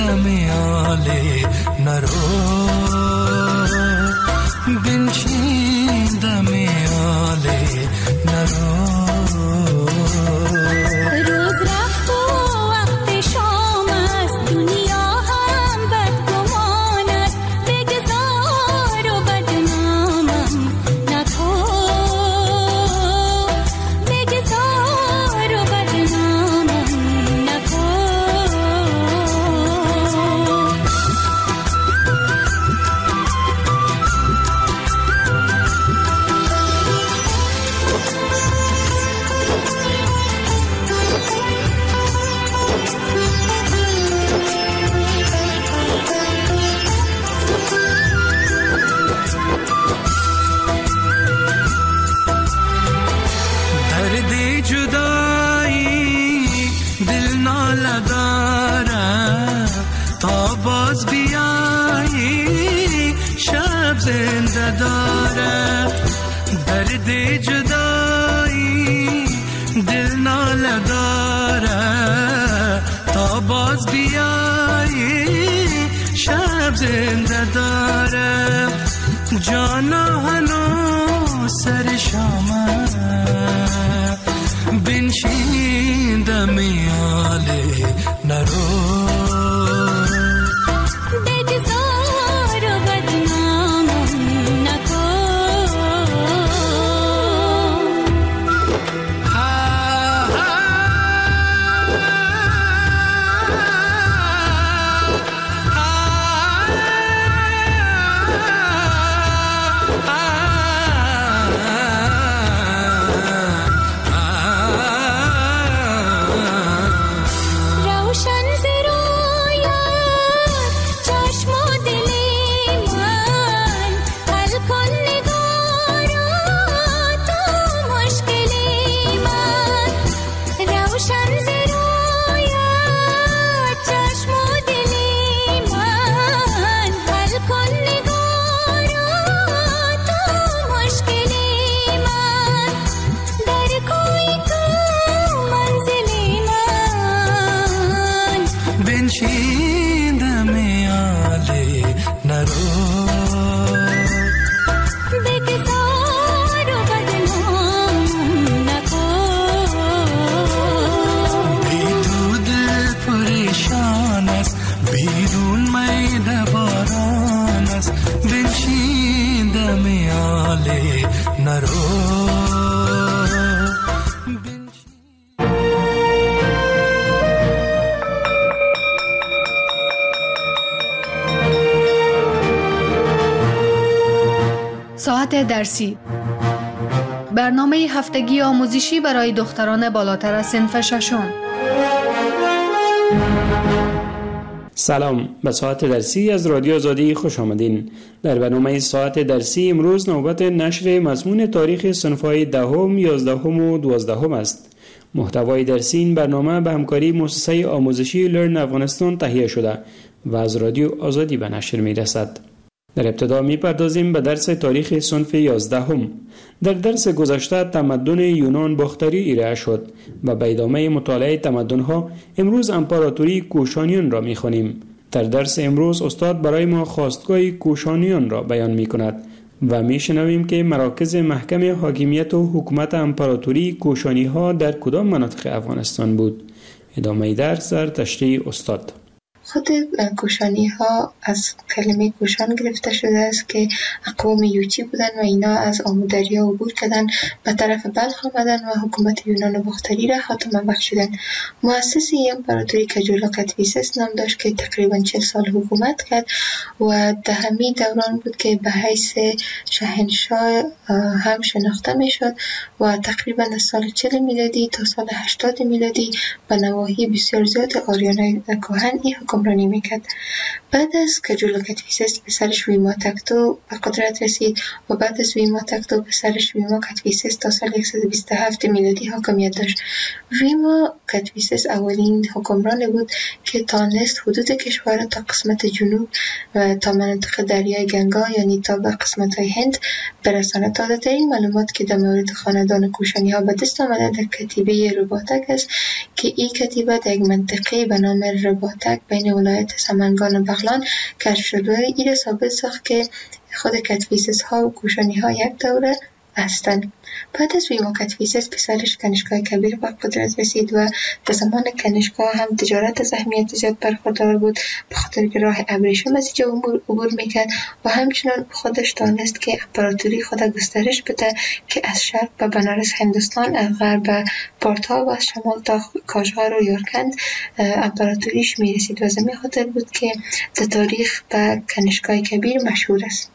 دمیاله نرو بنشین دمیاله نرو روز رفت و وقت شام است دنیا هم بدگمان است بگذار و بدنامم نکن بگذار و بدنامم نکن درد جدایی دل ناله داره تا باز بیایی شب زنده داره درد جدایی دل ناله داره تا باز بیایی شب زنده داره جانا هنو سر شامه بنشین دمیاله نرو بگذار و بدنامم نکن روشن زرویت چشم و دل من حل کن نگارات و مشکل من روشن زرویت چشم و دل من حل کن نگارات و مشکل من در کوی تو منزل من بنشین دمیاله نرو بگذار و بدنامم نکن بیدود پریشان است بیرون میده باران است بنشین دمیاله نرو ساعت درسی برنامه هفتگی آموزشی برای دختران بالاتر از صنف ششم. سلام، به ساعت درسی از رادیو آزادی خوش آمدین. در برنامه ساعت درسی امروز نوبت نشر مضمون تاریخ صنف‌های دهم، 11 و 12 است. محتوای درسی این برنامه به همکاری مؤسسه آموزشی لرن افغانستان تهیه شده و از رادیو آزادی به نشر می رسد. در ابتدا می‌پردازیم به درس تاریخ صنف 11. در درس گذشته تمدن یونان باختری ارائه شد و به ادامه مطالعه تمدن‌ها امروز امپراتوری کوشانیان را می‌خوانیم. در درس امروز استاد برای ما خواستگاه کوشانیان را بیان می‌کند و می‌شنویم که مراکز محکم حاکمیت و حکومت امپراتوری کوشانی‌ها در کدام مناطق افغانستان بود. ادامه درس در تشریح استاد. خود کوشانی ها از کلمه کوشان گرفته شده است که اقوام یوچی بودن و اینا از آمودریا عبور کردن به طرف بلخ آمدن و حکومت یونان باختری را خاتمه بخشیدن. مؤسس امپراتوری کجولاکتویسس نام داشت که تقریبا 40 سال حکومت کرد و در همین دوران بود که به حیث شاهنشاه هم شناخته می شد و تقریبا از سال 40 میلادی تا سال 80 میلادی به نواحی بسیار زیاد آریانای کهن این حکمرانی میکرد. بعد از کجولاکتویسس پسرش ویما تکتو به قدرت رسید و بعد از ویما تکتو پسرش ویما کتویسس تا سال 127 میلادی حاکمیت داشت. ویما کتویسس اولین حکمران بود که تانست حدود کشور تا قسمت جنوب و تا مناطق دریای گنگا یعنی تا به قسمت های هند برساند. تازه‌ترین معلومات که در مورد خاندان کوشانی ها به دست آمده در کتیبه رباطک است که این کتیبه در یک منطقه به نام رباطک بین بین ولایت سمنگان و بغلان کشف شد و این ثابت ساخت که خود کتفیسس ها و کوشانی ها یک دوره هستند. بعد از ویما کتفیسس پسرش کنشگاه کبیر به قدرت رسید و در زمان کنشگاه هم تجارت از اهمیت زیاد برخوردار بود، به خاطر که راه ابریشم از اینجا عبور میکرد و همچنان خودش دانست که امپراتوری خود گسترش بده که از شرق به بنارس هندوستان، از غرب به پارتا و از شمال تا کاشغر و یارکند امپراتوریش میرسید و زمین خاطر بود که در تاریخ به کنشگاه کبیر مشهور است.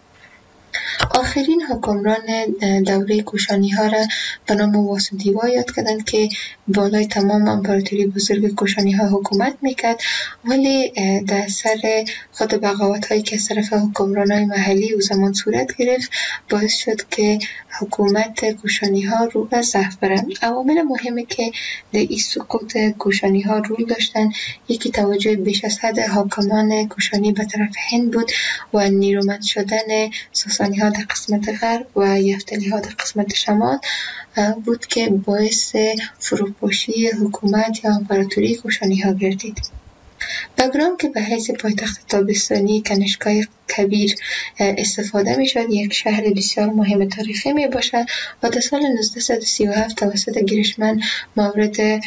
آخرین حکمران دوره کوشانی ها را به نام واسودیوا یاد کردند که بالای تمام امپراتوری بزرگ کوشانی ها حکومت میکرد، ولی در سر خود بغاوت هایی که از طرف حکمران های محلی او زمان صورت گرفت باعث شد که حکومت کوشانی ها رو به ضعف برند. عوامل مهمی که در این سقوط کوشانی ها رول داشتند، یکی توجه بیش از حد حاکمان کوشانی به طرف هند بود و نیرومند شدن ساسانی ها در قسمت غرب و یفتلی ها در قسمت شمال بود که باعث فروپاشی حکومت یا امپراتوری کوشانی ها گردید. بگرام که به حیث پایتخت تابستانی کنشگاه کبیر استفاده می شد، یک شهر بسیار مهم تاریخی می باشد و در سال 1937 توسط گیرشمن مورد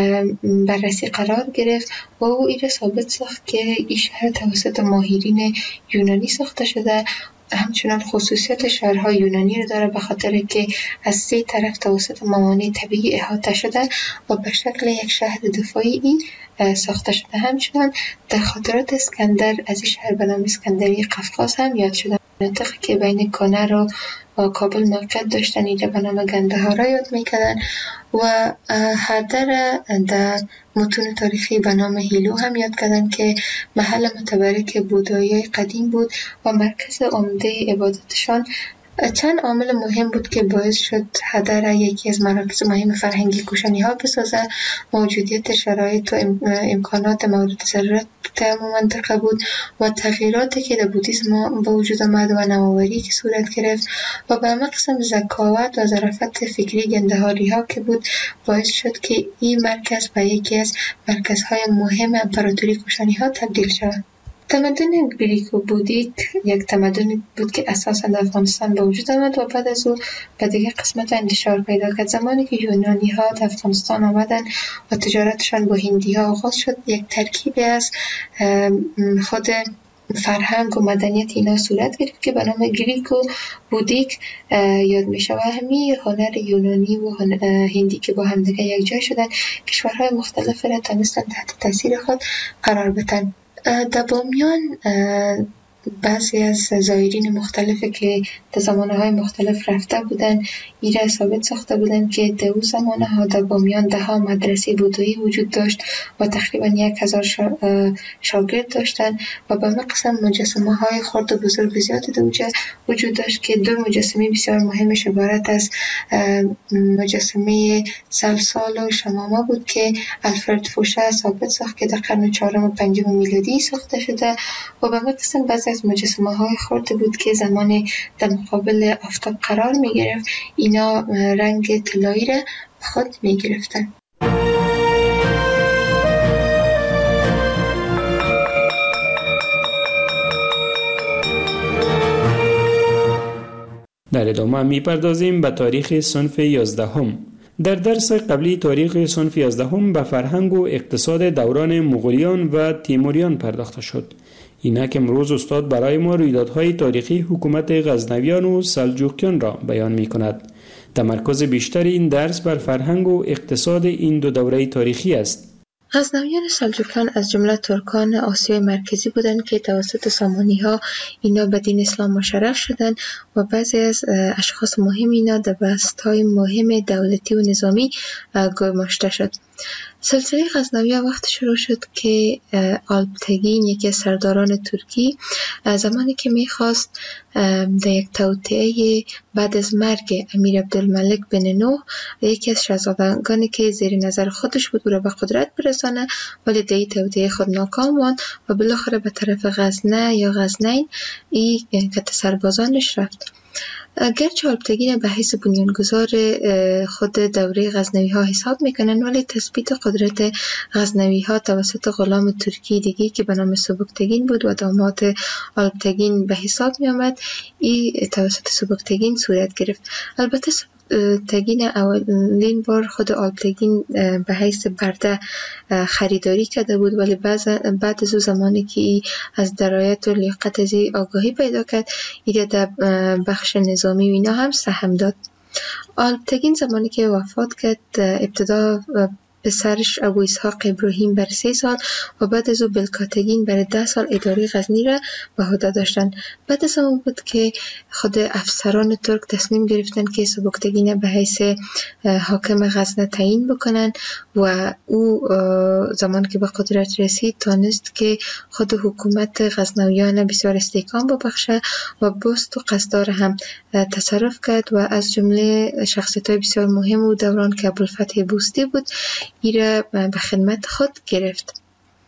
بررسی قرار گرفت و او این ثابت ساخت که این شهر توسط ماهرین یونانی ساخته شده. همچنان خصوصیت شهرهای یونانی رو داره به خاطر که از 3 طرف توسط موانع طبیعی احاطه شده و به شکل یک شهر دفاعی ساخته شده. همچنان در خاطرات اسکندر از این شهر به نام اسکندری قفقاز هم یاد شده. منطقه که بین کنر و کابل موقعیت داشتن اینجا به نام گندهارا یاد میکردن و هردر در متون تاریخی به نام هیلو هم یاد کردن که محل متبرک بودایی قدیم بود و مرکز عمده عبادتشان. چند عامل مهم بود که باعث شد هدر یکی از مراکز مهم فرهنگی کوشانی ها بسازه. موجودیت شرایط و امکانات مورد ضرورت در منطقه بود و تغییراتی که در بودیسم به وجود آمد و نوآوری که صورت گرفت و به همه قسم ذکاوت و ظرافت فکری گندهاری ها که بود باعث شد که این مرکز به یکی از مرکزهای مهم امپراتوری کوشانی ها تبدیل شود. تمدن گریک و بودیک یک تمدن بود که اساساً در افغانستان به وجود آمد و بعد از او به دیگه قسمت انتشار پیدا کرد. زمانی که یونانی ها در افغانستان آمدن و تجارتشان با هندی ها آغاز شد، یک ترکیب از خود فرهنگ و مدنیت اینا صورت گرفت که به نام گریک و بودیک یاد می شود. همین هنر یونانی و هندی که با همدیگه یک جای شدن، کشورهای مختلف را تونستن تحت تاثیر خود قرار بدن. در بامیان بعضی از زائرین مختلفی که در زمانه‌های مختلف رفته بودن ایره ثابت ساخته بودن که در اون زمانه‌ها در بامیان 10 مدرسه بودایی وجود داشت و تقریبا 1000 شاگرد داشتن و به قسم مجسمه‌های خرد و بزرگ زیادی در اونجا وجود داشت که 2 مجسمه بسیار مهمش عبارت از مجسمه سلسال و شمامه بود که الفرد فوشه ثابت ساخت که در قرن 4 و 5 میلادی ساخته شده و به قسم بعضی از مجسمه های خرد بود که زمان در مقابل آفتاب قرار می گرفت اینا رنگ طلایی را خود می گرفتن. در ادامه می پردازیم به تاریخ صنف 11. در درس قبلی تاریخ صنف 11 به فرهنگ و اقتصاد دوران مغولیان و تیموریان پرداخته شد. اینک امروز استاد برای ما رویدادهای تاریخی حکومت غزنویان و سلجوقیان را بیان می کند. تمرکز بیشتر این درس بر فرهنگ و اقتصاد این 2 دوره تاریخی است. غزنویان سلجوقیان از جمله ترکان آسیای مرکزی بودند که توسط سامانی ها اینا به دین اسلام مشرف شدند و بعضی از اشخاص مهم اینا در بست‌های مهم دولتی و نظامی گماشته شد. سلسله غزنوی وقت شروع شد که آلپتگین یکی از سرداران ترکی زمانی که میخواست در یک توطئه بعد از مرگ امیر عبدالملک بن نوح یکی از شاهزادگانی که زیر نظر خودش بود او را به قدرت برسانه، ولی در این توطئه خود ناکام ماند و بالاخره به طرف غزنه یا غزنین این که سربازانش رفت. گرچه الپتگین به حیث بنیانگذار خود دوره غزنوی ها حساب میکنن، ولی تثبیت قدرت غزنوی ها توسط غلام ترکی دیگی که به نام سبکتگین بود و داماد الپتگین به حساب می آمد، این توسط سبکتگین صورت گرفت. البته سبکتگین اولین بار خود الپتگین به حیث برده خریداری کرده بود، ولی بعد از زمانی که از درایت و لیاقت از آگاهی پیدا کرد، ایده در بخش نظامی و اینا هم سهم داد. الپتگین زمانی که وفات کرد، ابتدا پسرش ابو اسحاق ابراهیم بر 3 سال و بعد از او بلکاتگین بر 10 سال اداره غزنی را به عهده داشتند. بعد از اون بود که خود افسران ترک تصمیم گرفتند که سبکتگین به حیث حاکم غزنه تعیین بکنن و او زمانی که به قدرت رسید تانست که خود حکومت غزنویان بسیار استحکام ببخشه و بست و قصدار هم تصرف کرد و از جمله شخصیت‌های بسیار مهم او دوران که ابوالفتح بوستی بود ایره به خدمت خود گرفت.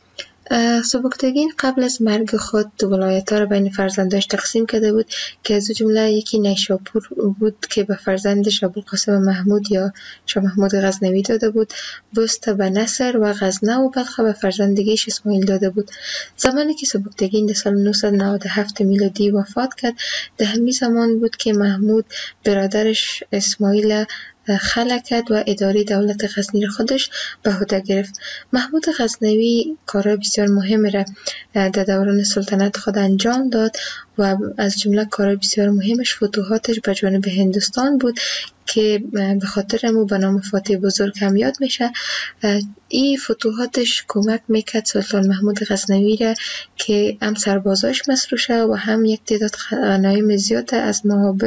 سبکتگین قبل از مرگ خود ولایت‌ها را بین فرزنداش تقسیم کرده بود که از جمله یکی نیشاپور بود که به فرزندش ابوالقاسم محمود یا شاه محمود غزنوی داده بود، بست به نصر و غزنه و بلخ به فرزندگیش اسماعیل داده بود. زمانی که سبکتگین در سال 997 میلادی وفات کرد، در همین زمان بود که محمود برادرش اسماعیل خلع کرد و اداره دولت غزنی را خودش به عهده گرفت. محمود غزنوی کارهای بسیار مهم را در دوران سلطنت خود انجام داد و از جمله کارهای بسیار مهمش فتوحاتش به جانب هندوستان بود که به خاطر امو به نام فاتح بزرگ هم یاد میشه. این فتوحاتش کمک میکرد سلطان محمود غزنوی را که هم سربازاش مسروع شه و هم یک تعداد غنایم زیاد از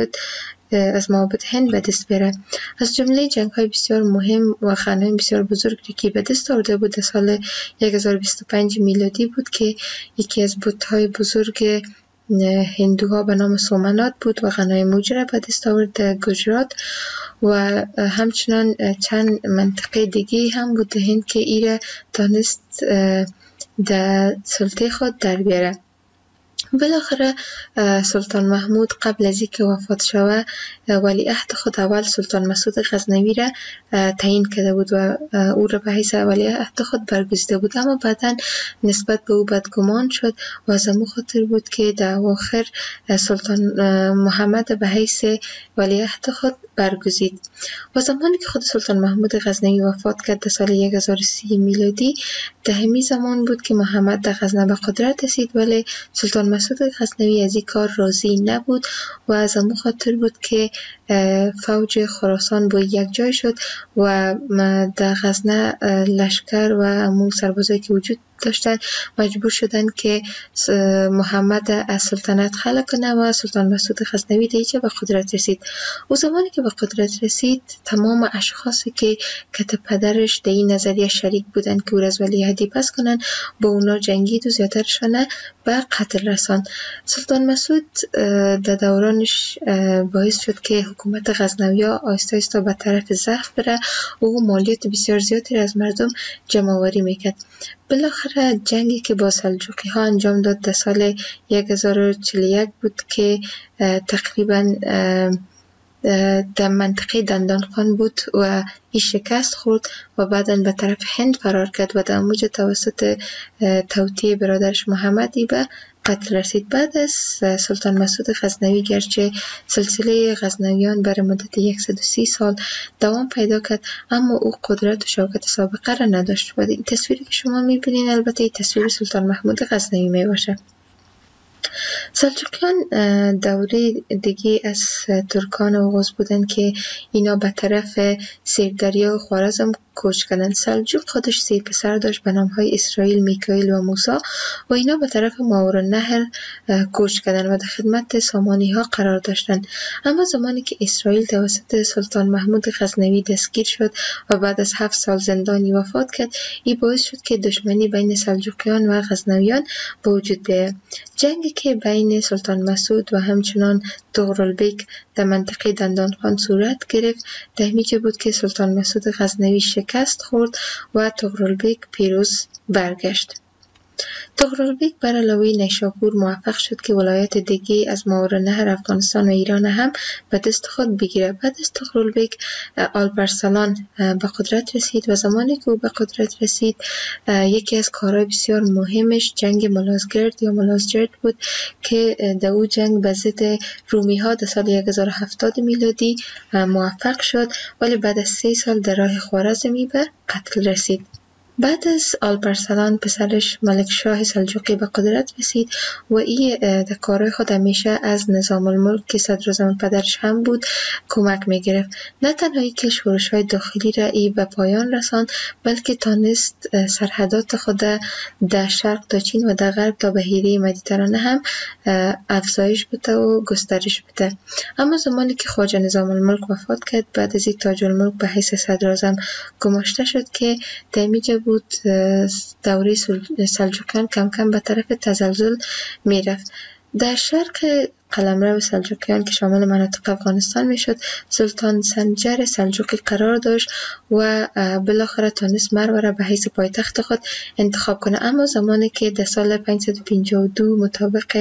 معابد هند به دست بره. از جمله جنگ های بسیار مهم و غنایم بسیار بزرگی که به دست آورده بود در سال 1025 میلادی بود که یکی از بت‌های بزرگ هندوها به نام سومنات بود و غنایم موجه به دست آورد در گجرات و همچنان چند منطقه دیگه هم بود در هند که ایره تانست در سلطه خود در بیاره. بالاخره سلطان محمود قبل از اینکه وفات شوه ولیعهد خود اول سلطان مسعود غزنوی را تعیین کرده بود و او را به حیث ولیعهد خود برگزیده بود، اما بعدا نسبت به او بدگمان شد و از همون خاطر بود که در اواخر سلطان محمد به حیث ولیعهد خود برگزید. و زمانی که خود سلطان محمود غزنوی وفات کرد در سال 1030 میلادی، در همین زمان بود که محمد در غزنه به قدرت رسید، ولی سلطان مسعود غزنوی از این کار راضی نبود و از همون خاطر بود که فوج خراسان با یک جای شد و در غزنه لشکر و همون سربازایی که وجود داشتن مجبور شدن که محمد از سلطنت خلع کنه و سلطان مسعود غزنوی دیگه به قدرت رسید. و زمانی که به قدرت رسید تمام اشخاصی که کت پدرش در این نظریه شریک بودن که او را از ولیعهدی پس کنن با اونا جنگید و زیادترشان به قتل رساند. سلطان مسعود در دورانش باعث شد که حکومت غزنوی‌ها آهسته آهسته به طرف ضعف بره و او مالیات بسیار زیادی از مردم جمع آوری میکرد. بالاخره جنگی که با سلجوقی ها انجام داد در سال 1041 بود که تقریبا در منطقه دندانخان بود و این شکست خورد و بعدا به طرف هند فرار کرد و در موج توسط توطئه برادرش محمدی به قتل رسید. بعد از سلطان مسعود غزنوی گرچه سلسله غزنویان برای مدت 130 سال دوام پیدا کرد، اما او قدرت و شوکت سابقه را نداشت و این تصویری که شما میبینین البته این تصویر سلطان محمود غزنوی میباشه. سلجوقیان دوره دیگه از ترکان اوغوز بودن که اینا به طرف سیردریا و خوارزم کوچ کردن. سلجوق خودش 3 پسر داشت به نامهای اسرائیل، میکائیل و موسی و اینا به طرف ماورالنهر کوچ کردن و در خدمت سامانی ها قرار داشتن. اما زمانی که اسرائیل توسط سلطان محمود غزنوی دستگیر شد و بعد از 7 سال زندانی وفات کرد، این باعث شد که دشمنی بین سلجوقیان و غزنویان به وجود بیاید. جنگی که بین سلطان مسعود و همچنان طغرالبیک در منطقه دندانخان صورت گرفت، در همینجا بود که سلطان مسعود غزنوی شکست خورد و طغرالبیک پیروز برگشت. تغرلبیک بر علاوه نیشاپور موفق شد که ولایت دیگه از ماورالنهر افغانستان و ایران هم به دست خود بگیره. بعد از تغرلبیک آلپارسلان به قدرت رسید و زمانی که او به قدرت رسید یکی از کارهای بسیار مهمش جنگ ملازگرد یا ملازجرد بود که در او جنگ به ضد رومی ها در سال 1070 میلادی موفق شد، ولی بعد از 3 سال در راه خوارزمی به قتل رسید. بعد از آلپارسلان پسرش ملک شاه سلجوقی به قدرت رسید و ای در کارهای خود همیشه از نظام الملک که صدراعظم پدرش هم بود کمک میگرفت. نه تنهایی که شورش‌های داخلی را ای به پایان رساند، بلکه تانست سرحدات خود در شرق تا چین و در غرب تا بحیره مدیترانه هم افزایش بده و گسترش بده. اما زمانی که خواجه نظام الملک وفات کرد، بعد از این تاج الملک به حیث صدراعظم گماشته شد که در اینجا بود دوره سلجوقیان کم کم به طرف تزلزل میرفت. در شرق قلمرو سلجوقیان که شامل مناطق افغانستان میشد، سلطان سنجر سلجوقی قرار داشت و بالاخره تونست مرو را به حیث پایتخت خود انتخاب کنه. اما زمانی که در سال 552 مطابق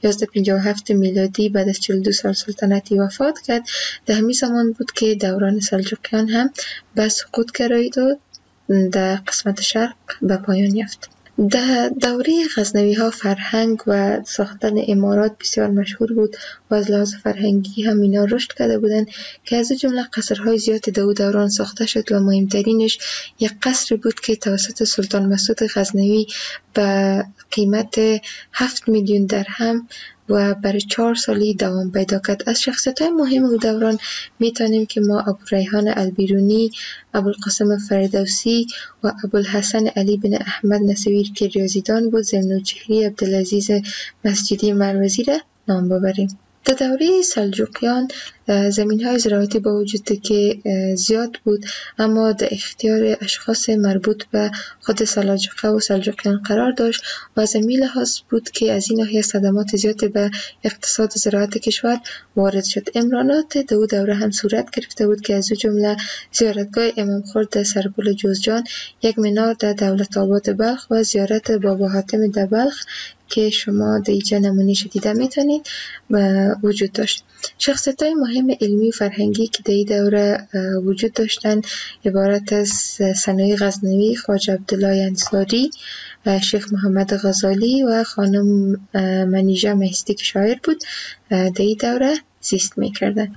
1157 میلادی بعد از 42 سال سلطنتی وفات کرد، در همین زمان بود که دوران سلجوقیان هم به سقوط گرایید و در قسمت شرق به پایان یافت. در دوره غزنوی ها فرهنگ و ساختن امارات بسیار مشهور بود و از لحاظ فرهنگی هم اینا رشد کرده بودند که از جمله قصرهای زیاد در دوران ساخته شد و مهمترینش یک قصر بود که توسط سلطان مسعود غزنوی به قیمت 7 میلیون درهم و برای 4 سالی دوام پیدا کرد. از شخصیت‌های مهم او دوران میتونیم که ما ابوریحان البیرونی، ابوالقاسم فردوسی و ابوالحسن علی بن احمد نصیر که ریاضیدان بود، ذوالنوجهری عبدالعزیز مسجدی مروزی را نام ببریم. در دوره سلجوقیان زمین‌های زراعتی با وجود که زیاد بود، اما در اختیار اشخاص مربوط به خود سلاجقه و سلجوقیان قرار داشت و از این لحاظ بود که از این ناحیه صدمات زیاد به اقتصاد زراعت کشور وارد شد. امرانات در دوره هم صورت گرفته بود که از جمله زیارتگاه امام خرد در سرپل جوزجان، یک منار در دولت آباد بلخ و زیارت بابا حاتم در بلخ که شما در اینجا نمونه‌اش دیده میتونید وجود داشت. شخصیت‌های مهم علمی و فرهنگی که در این دوره وجود داشتند عبارت از ثنایی غزنوی، خواجه عبدالله انصاری، شیخ محمد غزالی و خانم منیژه مهستی که شاعر بود در این دوره زیست میکردند.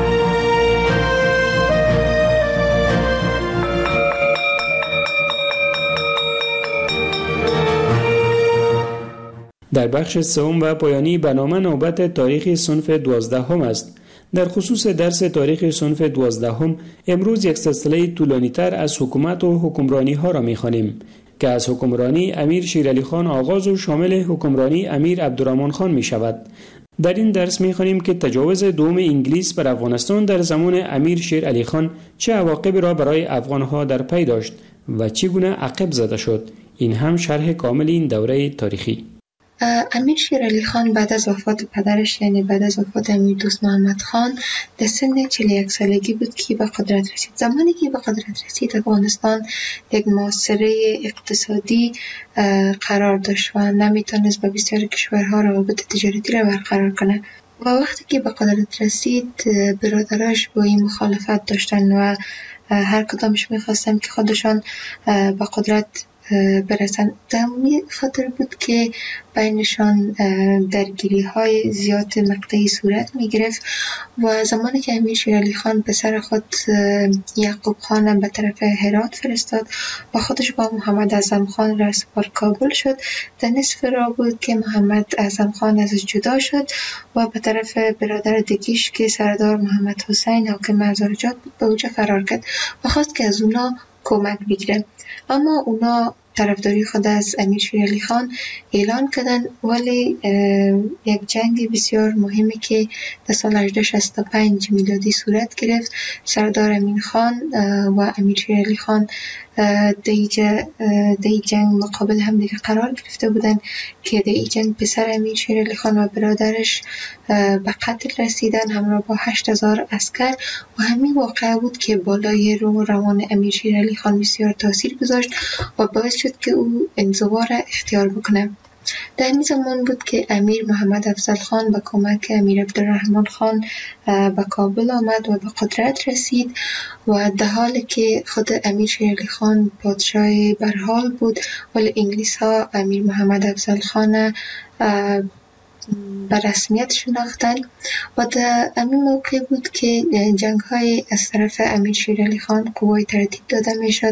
در بخش سوم و پایانی برنامه نوبت تاریخ صنف 12 است. در خصوص درس تاریخ صنف 12 امروز یک سلسله طولانی تر از حکومت و حکمرانی ها را می خوانیم که از حکمرانی امیر شیر علی خان آغاز و شامل حکمرانی امیر عبدالرحمن خان می شود. در این درس می خوانیم که تجاوز دوم انگلیس بر افغانستان در زمان امیر شیر علی خان چه عواقبی را برای افغان ها در پی داشت و چگونه عقب زده شد. این هم شرح کامل این دوره تاریخی. امیر شیر علی خان بعد از وفات پدرش، یعنی بعد از وفات امیر دوست محمد خان، در سن 41 سالگی بود که به قدرت رسید. زمانی که به قدرت رسید افغانستان یک معاصره اقتصادی قرار داشت و نمیتونست با بسیار کشورها روابط تجارتی را برقرار کنه و وقتی که به قدرت رسید برادراش با این مخالفت داشتن و هر کدامش میخواستن که خودشان به قدرت برسن. در خاطر بود که بینشان درگیری های زیاد مقطعی صورت می گرفت و زمانی که امیر شیر علی خان پسر خود یعقوب خان به طرف هرات فرستاد و خودش با محمد اعظم خان را سپار کابل شد، در نصف راه بود که محمد اعظم خان ازش جدا شد و به طرف برادر دیگیش که سردار محمد حسین حاکم هزارجات بود به اوجه فرار کرد و خواست که از اونا کمک بگیره. اما اونا طرفداری خود از امیر شیر علی خان اعلان کردن، ولی یک جنگ بسیار مهمی که در سال 1865 میلادی صورت گرفت، سردار امین خان و امیر شیر علی خان دی جنگ مقابل هم دیگه قرار گرفته بودن که دی جنگ پسر امیر شیر علی خان و برادرش به قتل رسیدن همراه با 8000 عسکر و همین واقعه بود که بالای روح روان امیر شیر علی خان بسیار تاثیر گذاشت و باعث شد که او انزوا را اختیار بکنه. در این زمان بود که امیر محمد افضل خان به کمک امیر عبدالرحمن خان به کابل آمد و به قدرت رسید و در حالی که خود امیر شیر علی خان پادشاه برحال بود ولی انگلیس ها امیر محمد افضل خان به رسمیت شناختن و در همین موقع بود که جنگ های از طرف امیر شیر علی خان قوای تردید داده می شد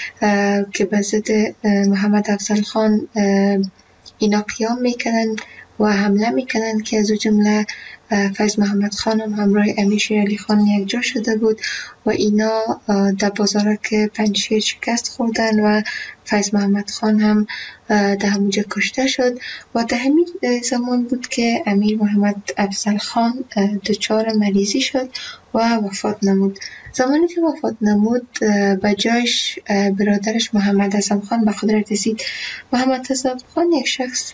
که به ضد محمد افضل خان اینا قیام میکنن و حمله میکنن که از جمله فیض محمد خان هم همراه امیر شیر علی خان یک جا شده بود و اینا در بازارک پنجشیر شکست خوردن و فیض محمد خان هم در همونجا کشته شد و در همین زمان بود که امیر محمد افضل خان دچار مریضی شد و وفات نمود. زمانی که وفات نمود به جایش برادرش محمد اعظم خان به قدرت رسید. محمد اعظم خان یک شخص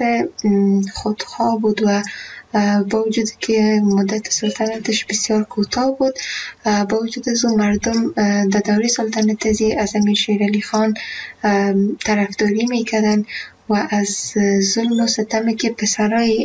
خودخواه بود و با وجود که مدت سلطنتش بسیار کوتاه بود با وجود از اون مردم در دوره سلطنت از امیر شیر علی خان طرفداری میکردن و از ظلم و ستمی که پسرای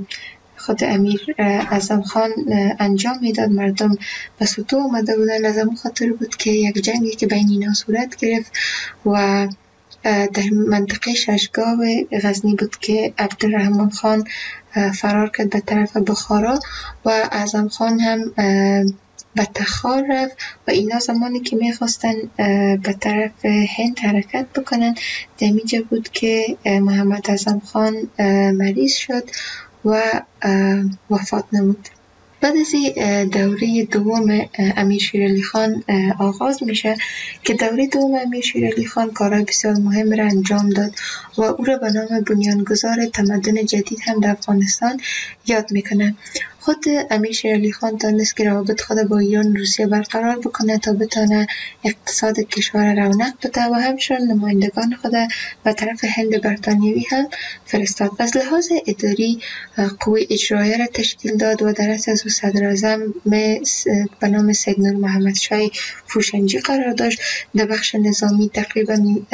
خود امیر اعظم خان انجام میداد مردم به سطوح آمده بودن. از همون خاطر بود که یک جنگی که بین اینا صورت گرفت و در منطقه ششگاه غزنی بود که عبدالرحمن خان فرار کرد به طرف بخارا و اعظم خان هم به تخار رفت و اینا زمانی که میخواستن به طرف هند حرکت بکنن دمیجه بود که محمد اعظم خان مریض شد و وفات نمود. بعد از دوره دوم امیر شیر علی خان آغاز میشه که دوره دوم امیر شیر علی خان کارهای بسیار مهم را انجام داد و او را به نام بنیانگذار تمدن جدید هم در افغانستان یاد میکنه. خود امیر شیر علی خان دانست که روابط خود با ایران و روسیه برقرار بکنه تا بتونه اقتصاد کشور رونق بده و همچنین نمایندگان خود به طرف هند برطانیوی هم فرستاد. از لحاظ اداری قوه اجرایی را تشکیل داد و در رأس از صدر اعظم به نام سید نور محمد شاه فروشنجی قرار داشت. در بخش نظامی تقریبا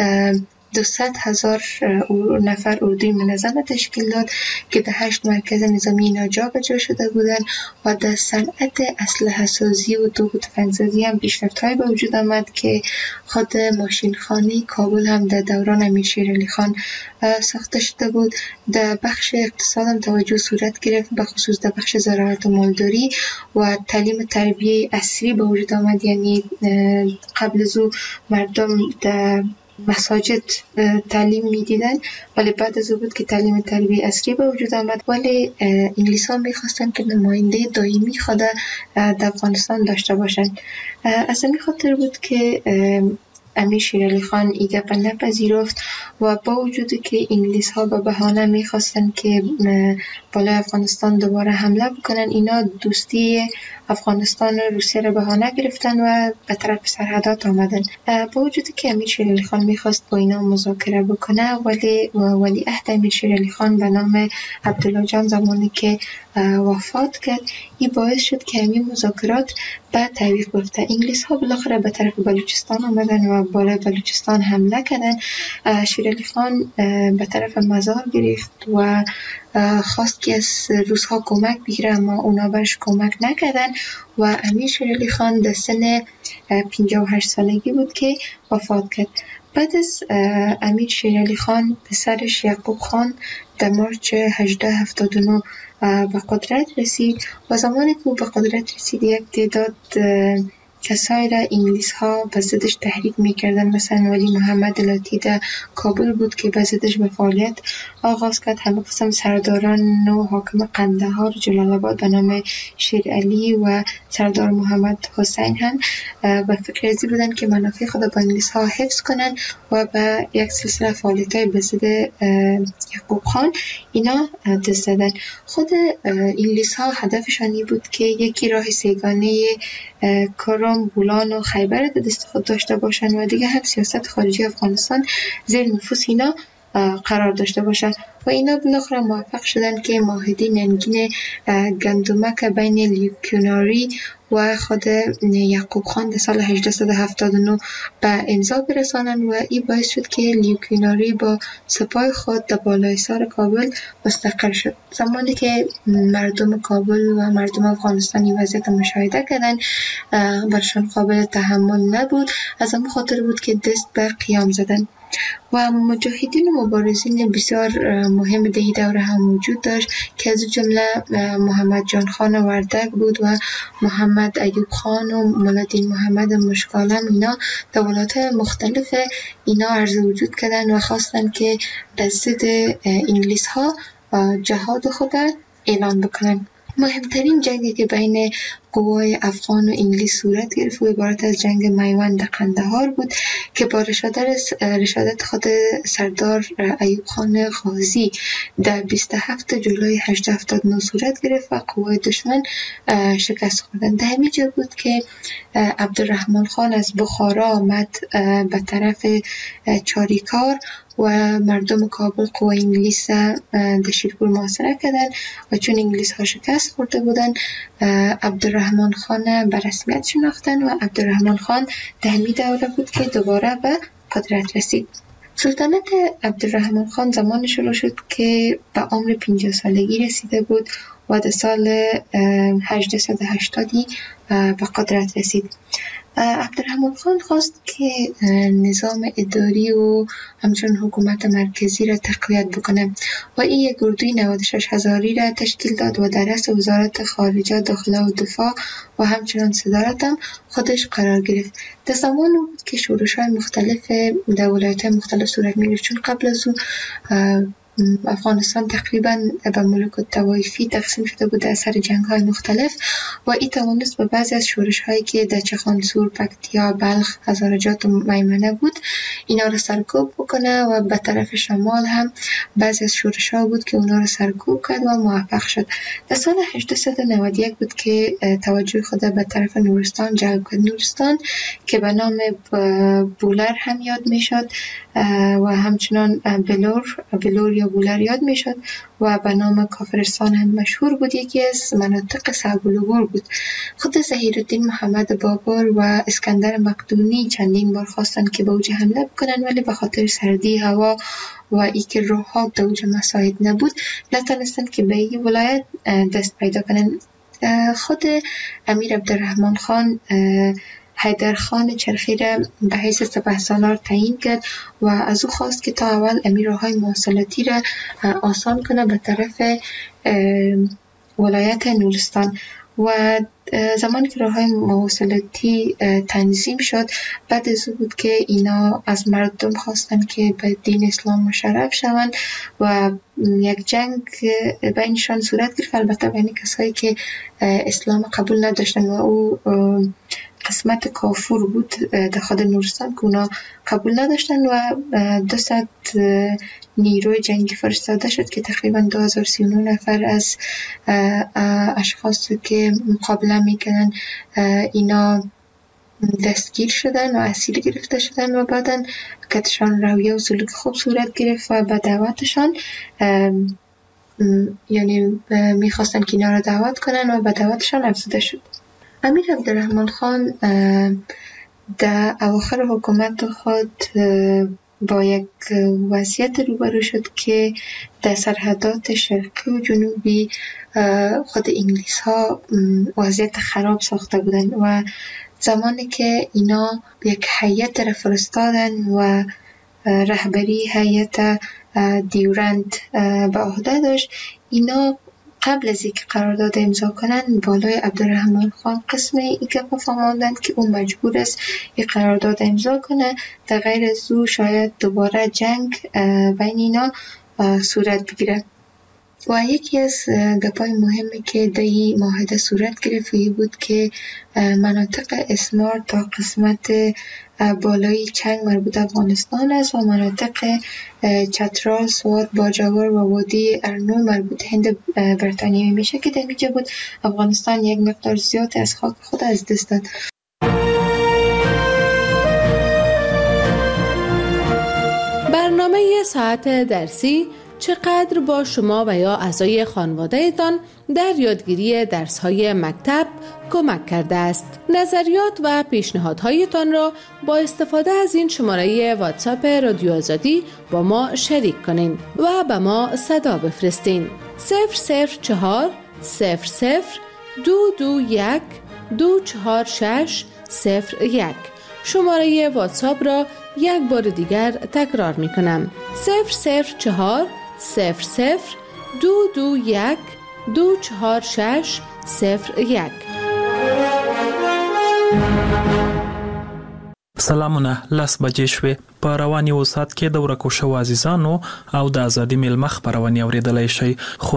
200,000 نفر اردوی منظم تشکیل داد که در 8 مرکز نظامی اینا جابجا شده بودند و در صنعت اسلحه سازی و توپ تفنگ‌سازی هم پیشرفت‌های به وجود آمد که خود ماشینخانه کابل هم در دوران امیر شیر علی خان ساخته شده بود. در بخش اقتصاد هم توجه صورت گرفت، به خصوص در بخش زراعت و مالداری و تعلیم تربیه عصری به وجود آمد. یعنی قبل از او مردم در مساجد تعلیم میدیدن ولی بعد از او بود که تعلیم تربیه عصری به وجود آمد. ولی انگلیس ها میخواستن که نماینده دائمی خود در افغانستان داشته باشند. از این خاطر بود که امیر شیر علی خان ایده را نپذیرفت و با وجودی که انگلیس ها به بهانه میخواستن که بالای افغانستان دوباره حمله بکنن، اینا دوستی افغانستان و روسیه را بهانه گرفتن و به طرف سرحدات آمدن. با وجودی که امیر شیر علی خان میخواست با اینا مذاکره بکنه ولی ولیعهد امیر شیر علی خان به نام عبدالله جان زمانی که وفات کرد، این باعث شد که همین مذاکرات به تعویق بیفته. انگلیس ها بالاخره به طرف بلوچستان آمدن و بالای بلوچستان حمله کردن. شیر علی خان به طرف مزار گرفت و خواست که از روس‌ها کمک بگیره اما اونا برش کمک نکردن و امیر شیر علی خان در سن 58 سالگی بود که وفات کرد. بعد از امیر شیر علی خان پسرش یعقوب خان در مارچ 1879 به قدرت رسید و زمانی که به قدرت رسید یک تعداد کسایی را انگلیس ها به ضدش تحریک میکردن. مثلا ولی محمد لاتی در کابل بود که به ضدش به فعالیت آغاز کرد. همه قسم سرداران و حاکم قندهار جلال آباد به نام شیر علی و سردار محمد حسین هم به فکر ازی بودن که منافع خود با انگلیس ها حفظ کنن و به یک سلسله فعالیت های به ضد یعقوب خان اینا دست زدن. خود انگلیس ها هدفشانی بود که یکی راه سیگانه کرم شام، بولان و خیبر در دست خود داشته باشند و دیگه هم سیاست خارجی افغانستان زیر نفوذ اینا قرار داشته باشه و اینا بالاخره موفق شدن که معاهده ننگین گندمک بین لیوکیناری و خود یعقوب خان در سال 1879 به امضا برسانند و این باعث شد که لیوکیناری با سپاه خود در بالای سر کابل مستقر شد. زمانی که مردم کابل و مردم افغانستانی وضعیت مشاهده کردن برشان قابل تحمل نبود، از همون خاطر بود که دست به قیام زدن و مجاهدین و مبارزین بسیار مهم در این دوره هم وجود داشت که از جمله محمد جان خان وردک بود و محمد ایوب خان و مولادین محمد مشکالم. اینا در ولایت‌های مختلف اینا عرض وجود کردن و خواستن که در ضد انگلیس ها جهاد خود اعلان بکنن. مهمترین جنگی که بین قوای افغان و انگلیس صورت گرفت و عبارت از جنگ میوند قندهار بود که با رشادت خود سردار ایوب خان غازی در 27 جولای 1879 صورت گرفت و قوای دشمن شکست خوردند. در همین جا بود که عبدالرحمن خان از بخارا آمد به طرف چاریکار و مردم کابل قوای انگلیس در شیرپور محاصره کردند و چون انگلیس ها شکست خورده بودند عبدالرحمن خان به رسمیت شناختن و عبدالرحمن خان در همین دوره بود که دوباره به قدرت رسید. سلطنت عبدالرحمن خان زمان شروع شد که به عمر 50 سالگی رسیده بود و در سال 1880 به قدرت رسید. عبدالرحمن خان خواست که نظام اداری و همچنین حکومت مرکزی را تقویت بکنه و این یک اردوی 96,000 را تشکیل داد و در رأس وزارت خارجه، داخله و دفاع و همچنین صدارت هم خودش قرار گرفت. در زمان بود که شورش‌های مختلف در ولایت‌های مختلف صورت می‌گرفت، چون قبل از او افغانستان تقریبا به ملوک الطوایفی تقسیم شده بود اثر جنگ‌های مختلف و این توانست به بعضی از شورش‌هایی که در چخانسور، پکتیا، بلخ، هزارجات و میمنه بود اینا رو سرکوب بکنه و به طرف شمال هم بعضی از شورش‌ها بود که اونا رو سرکوب کرد و موفق شد. در سال 1891 بود که توجه خود به طرف نورستان جلب کرد. نورستان که به نام بولر هم یاد میشد و همچنان بلور یا بولر یاد میشد و به نام کافرستان هم مشهور بود. یکی از مناطق صعب العبور بود. خود ظهیرالدین محمد بابر و اسکندر مقدونی چندین بار خواستن که به اوج حمله بکنن، ولی به خاطر سردی هوا و ای که راه در اوج مساعد نبود نتونستن که به این ولایت دست پیدا کنن. خود امیر عبدالرحمن خان حیدر خان چرخی را به حیث سپهسالار تعیین کرد و از او خواست که تا اول امیرهای مواصلاتی را آسان کنه به طرف ولایت نورستان و زمانی که راه‌های مواصلاتی تنظیم شد بعد از او بود که اینا از مردم خواستن که به دین اسلام مشرف شوند و یک جنگ بینشان صورت گرفت، البته بین کسایی که اسلام قبول نداشتن و او قسمت کافور بود در خود نورستان که اونا قبول نداشتن و 200 نیروی جنگی فرستاده شد که تقریبا 2039 نفر از اشخاص که مقابله میکنن اینا دستگیر شدن و اسیر گرفته شدن و بعدا کتشان رویه و سلوک خوب صورت گرفت و به دعوتشان یعنی میخواستن که اینا را دعوت کنن و به دعوتشان افزوده شد. امیر عبدالرحمن خان در اواخر حکومت خود با یک وضعیت روبرو شد که در سرحدات شرقی و جنوبی خود انگلیس ها وضعیت خراب ساخته بودند و زمانی که اینا یک هیئت را فرستادن و رهبری هیئت دیورند به عهده داشت، اینا قبل از اینکه قرارداد امضا کنند بالای عبدالرحمن خان قسم این گپ فهماندند که او مجبور است این قرارداد امضا کنه، در غیر از او شاید دوباره جنگ بین اینا صورت بگیره. و یکی از گپای مهمی که در این معاهده صورت گرفت بود که مناطق اسمار تا قسمت بالای چنگ مربوط افغانستان است و مناطق چترال، سوات، باجوار و وادی ارنو مربوط هند بریتانیایی میشه که در اینجا بود افغانستان یک مقدار زیاد از خاک خود از دست داد. برنامه ساعت درسی چقدر با شما و یا اعضای خانواده‌تان در یادگیری درس‌های مکتب کمک کرده است. نظریات و پیشنهادهایتان را با استفاده از این شماره واتساپ رادیو آزادی با ما شریک کنین و به ما صدا بفرستین. 004 00 221 246 01. شماره واتساپ را یک بار دیگر تکرار می کنم. 004 00 221 246 01. سلامونه، لس بجې شوې. په رواني وسات کې د ورکو شو عزیزانو او د ازادي میلمه خبرونه اوریدلای شي.